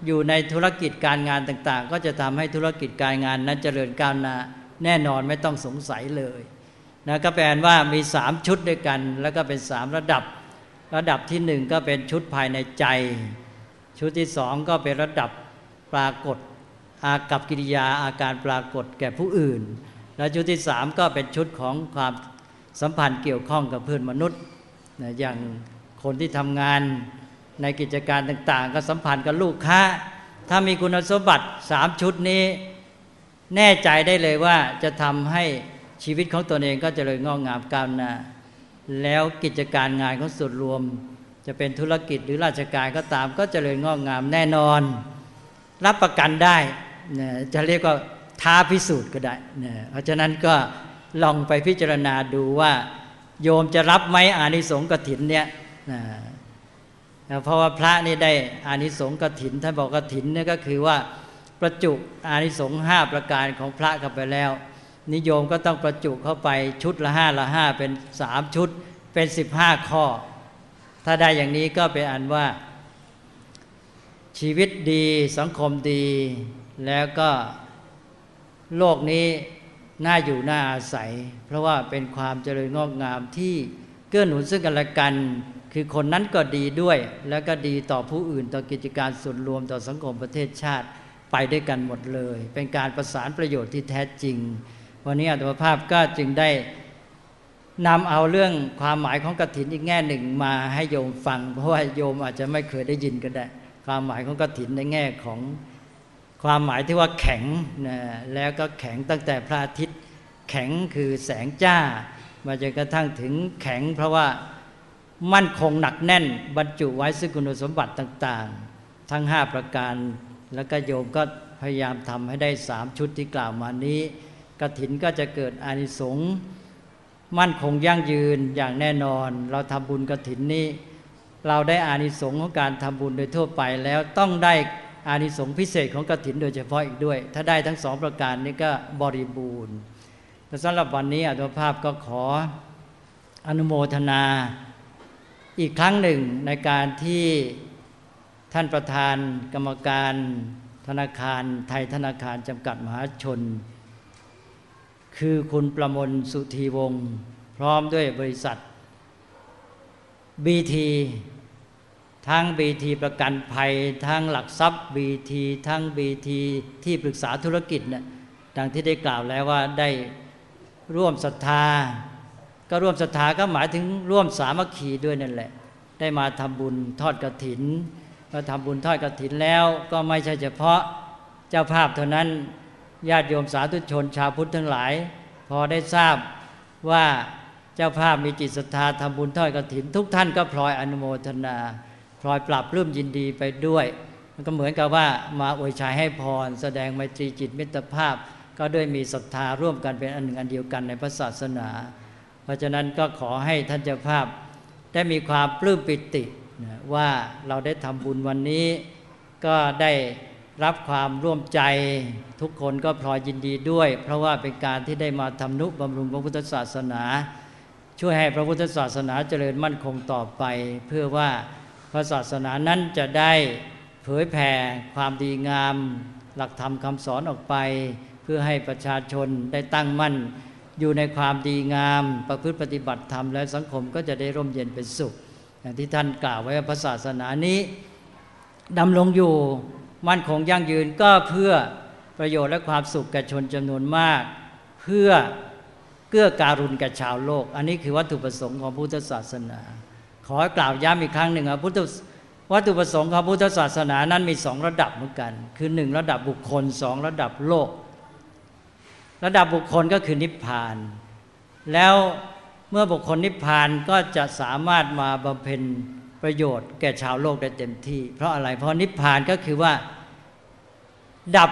อยู่ในธุรกิจการงานต่างๆก็จะทำให้ธุรกิจการงานนั้นเจริญก้าวหน้าแน่นอนไม่ต้องสงสัยเลยนะก็แปลว่ามีสามชุดด้วยกันแล้วก็เป็นสามระดับระดับที่หนึ่งก็เป็นชุดภายในใจชุดที่สองก็เป็นระดับปรากฏอากับกิริยาอาการปรากฏแก่ผู้อื่นและชุดที่สามก็เป็นชุดของความสัมพันธ์เกี่ยวข้องกับเพื่อนมนุษย์นะอย่างคนที่ทำงานในกิจการต่างๆก็สัมพันธ์กับลูกค้าถ้ามีคุณสมบัติสามชุดนี้แน่ใจได้เลยว่าจะทำให้ชีวิตของตนเองก็เจริญงอกงามก้าวหน้าแล้วกิจการงานของส่วนรวมจะเป็นธุรกิจหรือราชการก็ตามก็เจริญงอกงามแน่นอนรับประกันได้นะจะเรียกว่าท้าพิสูจน์ก็ได้นะเพราะฉะนั้นก็ลองไปพิจารณาดูว่าโยมจะรับไหมอานิสงส์กฐินเนี่ยนะเพราะว่าพระนี่ได้อานิสงส์กฐินท่านบอกกฐินเนี่ยก็คือว่าประจุอานิสงส์ห้าประการของพระเข้าไปแล้วนิยมก็ต้องประจุเข้าไปชุดละห้าละห้าเป็นสามชุดเป็นสิบห้าข้อถ้าได้อย่างนี้ก็เป็นอันว่าชีวิตดีสังคมดีแล้วก็โลกนี้น่าอยู่น่าอาศัยเพราะว่าเป็นความเจริญงอกงามที่เกื้อหนุนซึ่งกันและกันคือคนนั้นก็ดีด้วยแล้วก็ดีต่อผู้อื่นต่อกิจการส่วนรวมต่อสังคมประเทศชาติไปด้วยกันหมดเลยเป็นการประสานประโยชน์ที่แท้จริงวันนี้อาตมาภาพก็จึงได้นำเอาเรื่องความหมายของกฐินอีกแง่หนึ่งมาให้โยมฟังเพราะว่าโยมอาจจะไม่เคยได้ยินก็ได้ความหมายของกฐินในแง่ของความหมายที่ว่าแข็งนะแล้วก็แข็งตั้งแต่พระอาทิตย์แข็งคือแสงจ้ามาจนกระทั่งถึงแข็งเพราะว่ามั่นคงหนักแน่นบรรจุไว้ซึ่งคุณสมบัติต่างๆทั้งห้าประการแล้วก็โยมก็พยายามทำให้ได้สามชุดที่กล่าวมานี้กฐินก็จะเกิดอานิสงส์มั่นคงยั่งยืนอย่างแน่นอนเราทำบุญกฐินนี้เราได้อานิสงส์ของการทำบุญโดยทั่วไปแล้วต้องได้อานิสงส์พิเศษของกฐินโดยเฉพาะอีกด้วยถ้าได้ทั้งสองประการนี้ก็บริบูรณ์แต่สำหรับวันนี้อาตมาภาพก็ขออนุโมทนาอีกครั้งหนึ่งในการที่ท่านประธานกรรมการธนาคารไทยธนาคารจำกัดมหาชนคือคุณประมลสุธีวงศ์พร้อมด้วยบริษัท บี ที ทั้ง บี ที ประกันภัยทั้งหลักทรัพย์ บี ที ทั้ง บี ที ที่ปรึกษาธุรกิจนะดังที่ได้กล่าวแล้วว่าได้ร่วมศรัทธาก็ร่วมศรัทธาก็หมายถึงร่วมสามัคคีด้วยนั่นแหละได้มาทำบุญทอดกฐินมาทำบุญทอดกฐินแล้วก็ไม่ใช่เฉพาะเจ้าภาพเท่านั้นญาติโยมสาธุชนชาวพุทธทั้งหลายพอได้ทราบว่าเจ้าภาพมีจิตศรัทธาทำบุญทอดกฐินทุกท่านก็พลอยอนุโมทนาพลอยปรับปลื้มยินดีไปด้วยมันก็เหมือนกับว่ามาอวยชัยให้พรแสดงไมตรีจิตมิตรภาพก็ด้วยมีศรัทธาร่วมกันเป็นอันหนึ่งอันเดียวกันในพระศาสนาเพราะฉะนั้นก็ขอให้ท่านเจ้าภาพได้มีความปลื้มปิติว่าเราได้ทำบุญวันนี้ก็ได้รับความร่วมใจทุกคนก็พลอยยินดีด้วยเพราะว่าเป็นการที่ได้มาทำนุบำรุงพระพุทธศาสนาช่วยให้พระพุทธศาสนาเจริญมั่นคงต่อไปเพื่อว่าพระศาสนานั้นจะได้เผยแผ่ความดีงามหลักธรรมคำสอนออกไปเพื่อให้ประชาชนได้ตั้งมั่นอยู่ในความดีงามประพฤติปฏิบัติธรรมและสังคมก็จะได้ร่มเย็นเป็นสุขอย่างที่ท่านกล่าวไว้ว่าพระศาสนานี้ดำรงอยู่มั่นคงยั่งยืนก็เพื่อประโยชน์และความสุขแก่ชนจำนวนมากเพื่อเกื้อการุณแก่ชาวโลกอันนี้คือวัตถุประสงค์ของพุทธศาสนาขอกล่าวย้ำอีกครั้งหนึ่งว่าพุทธวัตถุประสงค์ของพุทธศาสนานั้นมีสองระดับเหมือนกันคือหนึ่งระดับบุคคลสองระดับโลกระดับบุคคลก็คือนิพพานแล้วเมื่อบุคคลนิพพานก็จะสามารถมาบำเพ็ญประโยชน์แก่ชาวโลกได้เต็มที่เพราะอะไรเพราะนิพพานก็คือว่าดับ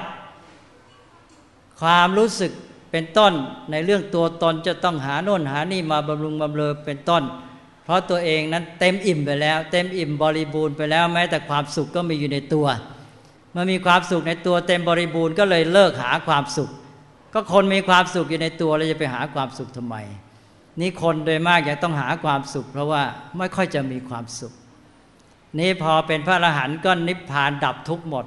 ความรู้สึกเป็นต้นในเรื่องตัวตนจะต้องหาโน่นหานี่มาบำรุงบำเรอเป็นต้นเพราะตัวเองนั้นเต็มอิ่มไปแล้วเต็มอิ่มบริบูรณ์ไปแล้วแม้แต่ความสุขก็มีอยู่ในตัวเมื่อมีความสุขในตัวเต็มบริบูรณ์ก็เลยเลิกหาความสุขก็คนมีความสุขอยู่ในตัวแล้วจะไปหาความสุขทำไมนี่คนโดยมากยังต้องหาความสุขเพราะว่าไม่ค่อยจะมีความสุขนี่พอเป็นพระอรหันต์ก็นิพพานดับทุกข์หมด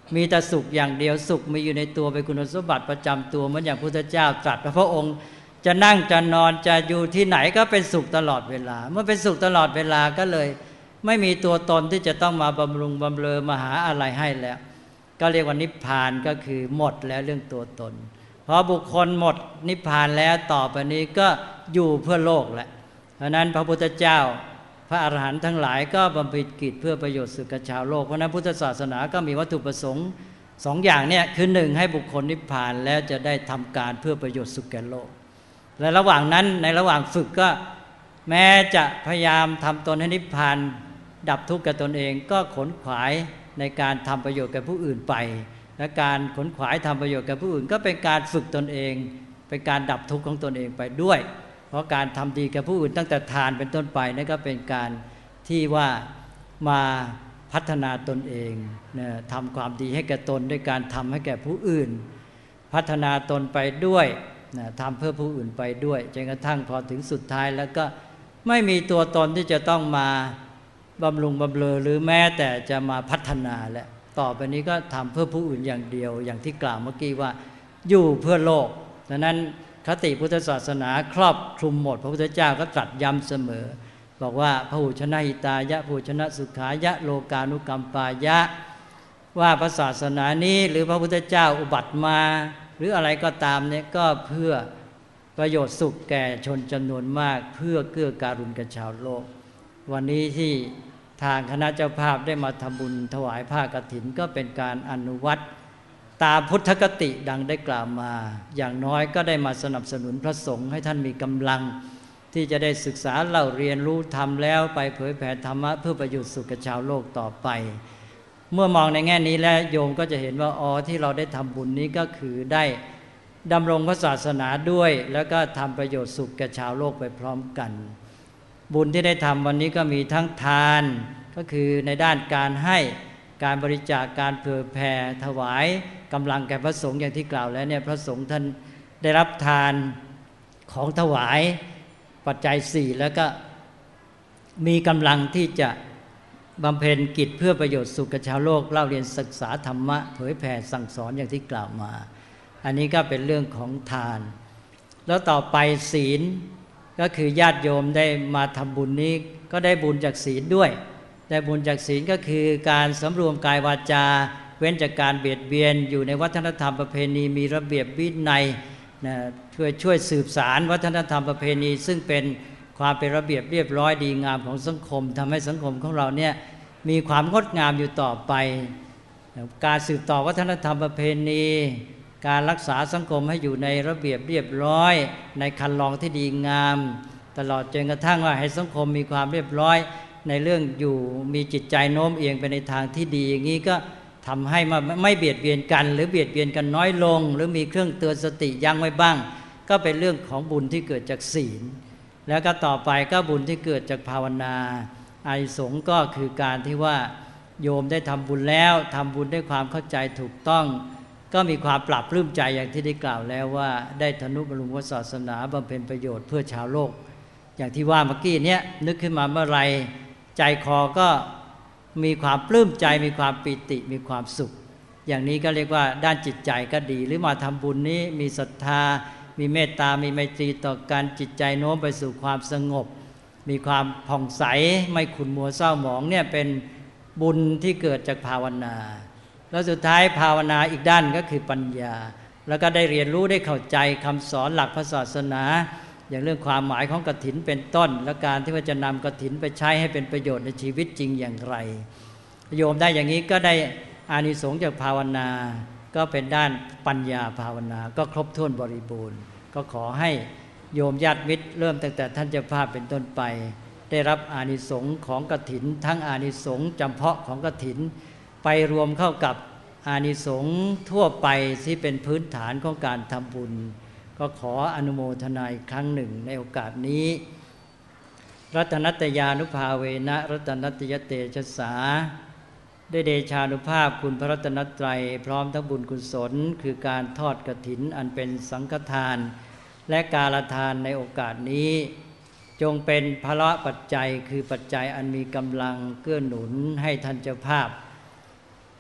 มีแต่สุขอย่างเดียวสุขมีอยู่ในตัวเป็นคุณสมบัติประจำตัวเหมือนอย่างพุทธเจ้าตรัสพระองค์จะนั่งจะนอนจะอยู่ที่ไหนก็เป็นสุขตลอดเวลาเมื่อเป็นสุขตลอดเวลาก็เลยไม่มีตัวตนที่จะต้องมาบำรุงบำเรอมาหาอะไรให้แล้วก็เรียกว่านิพพานก็คือหมดแล้วเรื่องตัวตนพอบุคคลหมดนิพพานแล้วต่อไปนี้ก็อยู่เพื่อโลกแหละเพราะนั้นพระพุทธเจ้าพระอรหันต์ทั้งหลายก็บำเพ็ญกิจเพื่อประโยชน์สุขชาวโลกเพราะนั้นพุทธศาสนาก็มีวัตถุประสงค์สองอย่างเนี่ยคือหนึ่งให้บุคคลนิพพานแล้วจะได้ทำการเพื่อประโยชน์สุขแก่โลกและระหว่างนั้นในระหว่างฝึกก็แม้จะพยายามทำตนให้นิพพานดับทุกข์แก่ตนเองก็ขนขวายในการทำประโยชน์แก่ผู้อื่นไปและการขนขวายทำประโยชน์แก่ผู้อื่นก็เป็นการฝึกตนเองเป็นการดับทุกข์ของตนเองไปด้วยเพราะการทำดีแก่ผู้อื่นตั้งแต่ทานเป็นต้นไปนั่นก็เป็นการที่ว่ามาพัฒนาตนเองนะทำความดีให้แก่ตนด้วยการทำให้แก่ผู้อื่นพัฒนาตนไปด้วยนะทำเพื่อผู้อื่นไปด้วยจนกระทั่งพอถึงสุดท้ายแล้วก็ไม่มีตัวตนที่จะต้องมาบำรุงบำเรอหรือแม้แต่จะมาพัฒนาแล้วต่อไปนี้ก็ทำเพื่อผู้อื่นอย่างเดียวอย่างที่กล่าวเมื่อกี้ว่าอยู่เพื่อโลกดังนั้นคติพุทธศาสนาครอบคลุมหมดพระพุทธเจ้าก็ตรัสย้ำเสมอบอกว่าพหูชนะหิตายะพหูชนะสุขายะโลกานุกัมปายะว่าพระศาสนานี้หรือพระพุทธเจ้าอุบัติมาหรืออะไรก็ตามเนี่ยก็เพื่อประโยชน์สุขแก่ชนจำนวนมากเพื่อเกื้อการุณแก่ชาวโลกวันนี้ที่ทางคณะเจ้าภาพได้มาทำบุญถวายผ้ากฐินก็เป็นการอนุวัตตามพุทธคติดังได้กล่าวมาอย่างน้อยก็ได้มาสนับสนุนพระสงฆ์ให้ท่านมีกำลังที่จะได้ศึกษาเล่าเรียนรู้ธรรมแล้วไปเผยแผ่ธรรมะเพื่อประโยชน์สุขแก่ชาวโลกต่อไปเมื่อมองในแง่นี้แล้วโยมก็จะเห็นว่าอ๋อที่เราได้ทำบุญนี้ก็คือได้ดำรงพระศาสนาด้วยแล้วก็ทำประโยชน์สุขแก่ชาวโลกไปพร้อมกันบุญที่ได้ทำวันนี้ก็มีทั้งทานก็คือในด้านการให้การบริจาคการเผยแผ่ถวายกำลังแก่พระสงฆ์อย่างที่กล่าวแล้วเนี่ยพระสงฆ์ท่านได้รับทานของถวายปัจจัยสี่แล้วก็มีกำลังที่จะบำเพ็ญกิจเพื่อประโยชน์สุขแก่ชาวโลกเล่าเรียนศึกษาธรรมะเผยแผ่สั่งสอนอย่างที่กล่าวมาอันนี้ก็เป็นเรื่องของทานแล้วต่อไปศีลก็คือญาติโยมได้มาทำบุญนี้ก็ได้บุญจากศีลด้วยได้บุญจากศีลก็คือการสำรวมกายวาจาเว้นจากการเบียดเบียนอยู่ในวัฒนธรรมประเพณีมีระเบียบวินัยนะช่วยช่วยสืบสารวัฒนธรรมประเพณีซึ่งเป็นความเป็นระเบียบเรียบร้อยดีงามของสังคมทำให้สังคมของเราเนี่ยมีความงดงามอยู่ต่อไปการสืบต่อวัฒนธรรมประเพณีการรักษาสังคมให้อยู่ในระเบียบเรียบร้อยในคันลองที่ดีงามตลอดจนกระทั่งว่าให้สังคมมีความเรียบร้อยในเรื่องอยู่มีจิตใจโน้มเอียงไปในทางที่ดีอย่างนี้ก็ทำให้ไม่เบียดเบียนกันหรือเบียดเบียนกันน้อยลงหรือมีเครื่องเตือนสติยั้งไว้บ้างก็เป็นเรื่องของบุญที่เกิดจากศีลแล้วก็ต่อไปก็บุญที่เกิดจากภาวนาอานิสงส์ก็คือการที่ว่าโยมได้ทำบุญแล้วทำบุญด้วยความเข้าใจถูกต้องก็มีความปรับปลื้มใจอย่างที่ได้กล่าวแล้วว่าได้ทนุบำรุงศาสนาบำเพ็ญประโยชน์เพื่อชาวโลกอย่างที่ว่าเมื่อกี้เนี้ยนึกขึ้นมาเมื่อไรใจคอก็มีความปลื้มใจมีความปิติมีความสุขอย่างนี้ก็เรียกว่าด้านจิตใจก็ดีหรือมาทำบุญนี้มีศรัทธามีเมตตามีไมตรีต่อกันจิตใจโน้มไปสู่ความสงบมีความผ่องใสไม่ขุ่นมัวเศร้าหมองเนี่ยเป็นบุญที่เกิดจากภาวนาแล้วสุดท้ายภาวนาอีกด้านก็คือปัญญาแล้วก็ได้เรียนรู้ได้เข้าใจคำสอนหลักพระศาสนาอย่างเรื่องความหมายของกฐินเป็นต้นและการที่ว่าจะนำกฐินไปใช้ให้เป็นประโยชน์ในชีวิตจริงอย่างไรโยมได้อย่างนี้ก็ได้อานิสงส์จากภาวนาก็เป็นด้านปัญญาภาวนาก็ครบถ้วนบริบูรณ์ก็ขอให้โยมญาติมิตรเริ่มตั้งแต่ท่านเจ้าภาพเป็นต้นไปได้รับอานิสงส์ของกฐินทั้งอานิสงส์จำเพาะของกฐินไปรวมเข้ากับอานิสงส์ทั่วไปที่เป็นพื้นฐานของการทำบุญก็ขออนุโมทนาอีกครั้งหนึ่งในโอกาสนี้รัตนัตยานุภาเวนะรัตนัตยเตชะสาได้เดชานุภาพคุณพระรัตนตรัยพร้อมทั้งบุญกุศลคือการทอดกฐินอันเป็นสังฆทานและกาลทานในโอกาสนี้จงเป็นภละปัจจัยคือปัจจัยอันมีกำลังเกื้อหนุนให้ท่านเจ้าภาพ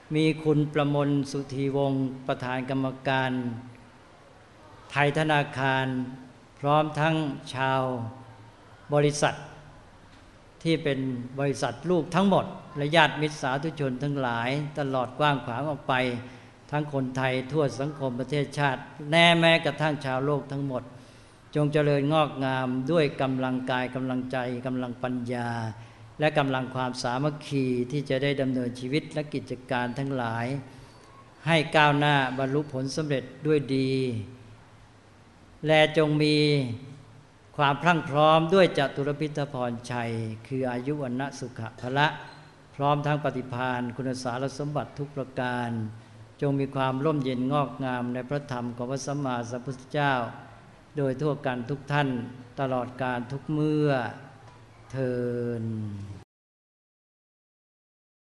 มีคุณประมลสุธีวงศ์ประธานกรรมการไทยธนาคารพร้อมทั้งชาวบริษัทที่เป็นบริษัทลูกทั้งหมดและญาติมิตรสาธุชนทั้งหลายตลอดกว้างขวางออกไปทั้งคนไทยทั่วสังคมประเทศชาติแน่แม้กระทั่งชาวโลกทั้งหมดจงเจริญงอกงามด้วยกำลังกายกำลังใจกำลังปัญญาและกำลังความสามัคคีที่จะได้ดำเนินชีวิตและกิจการทั้งหลายให้ก้าวหน้าบรรลุผลสำเร็จด้วยดีและจงมีความพรั่งพร้อมด้วยจตุรพิธพรชัยคืออายุวันนะสุขะพละพร้อมทั้งปฏิภาณคุณสารสมบัติทุกประการจงมีความร่มเย็นงอกงามในพระธรรมของพระสัมมาสัมพุทธเจ้าโดยทั่วกันทุกท่านตลอดกาลทุกเมื่อเทอญ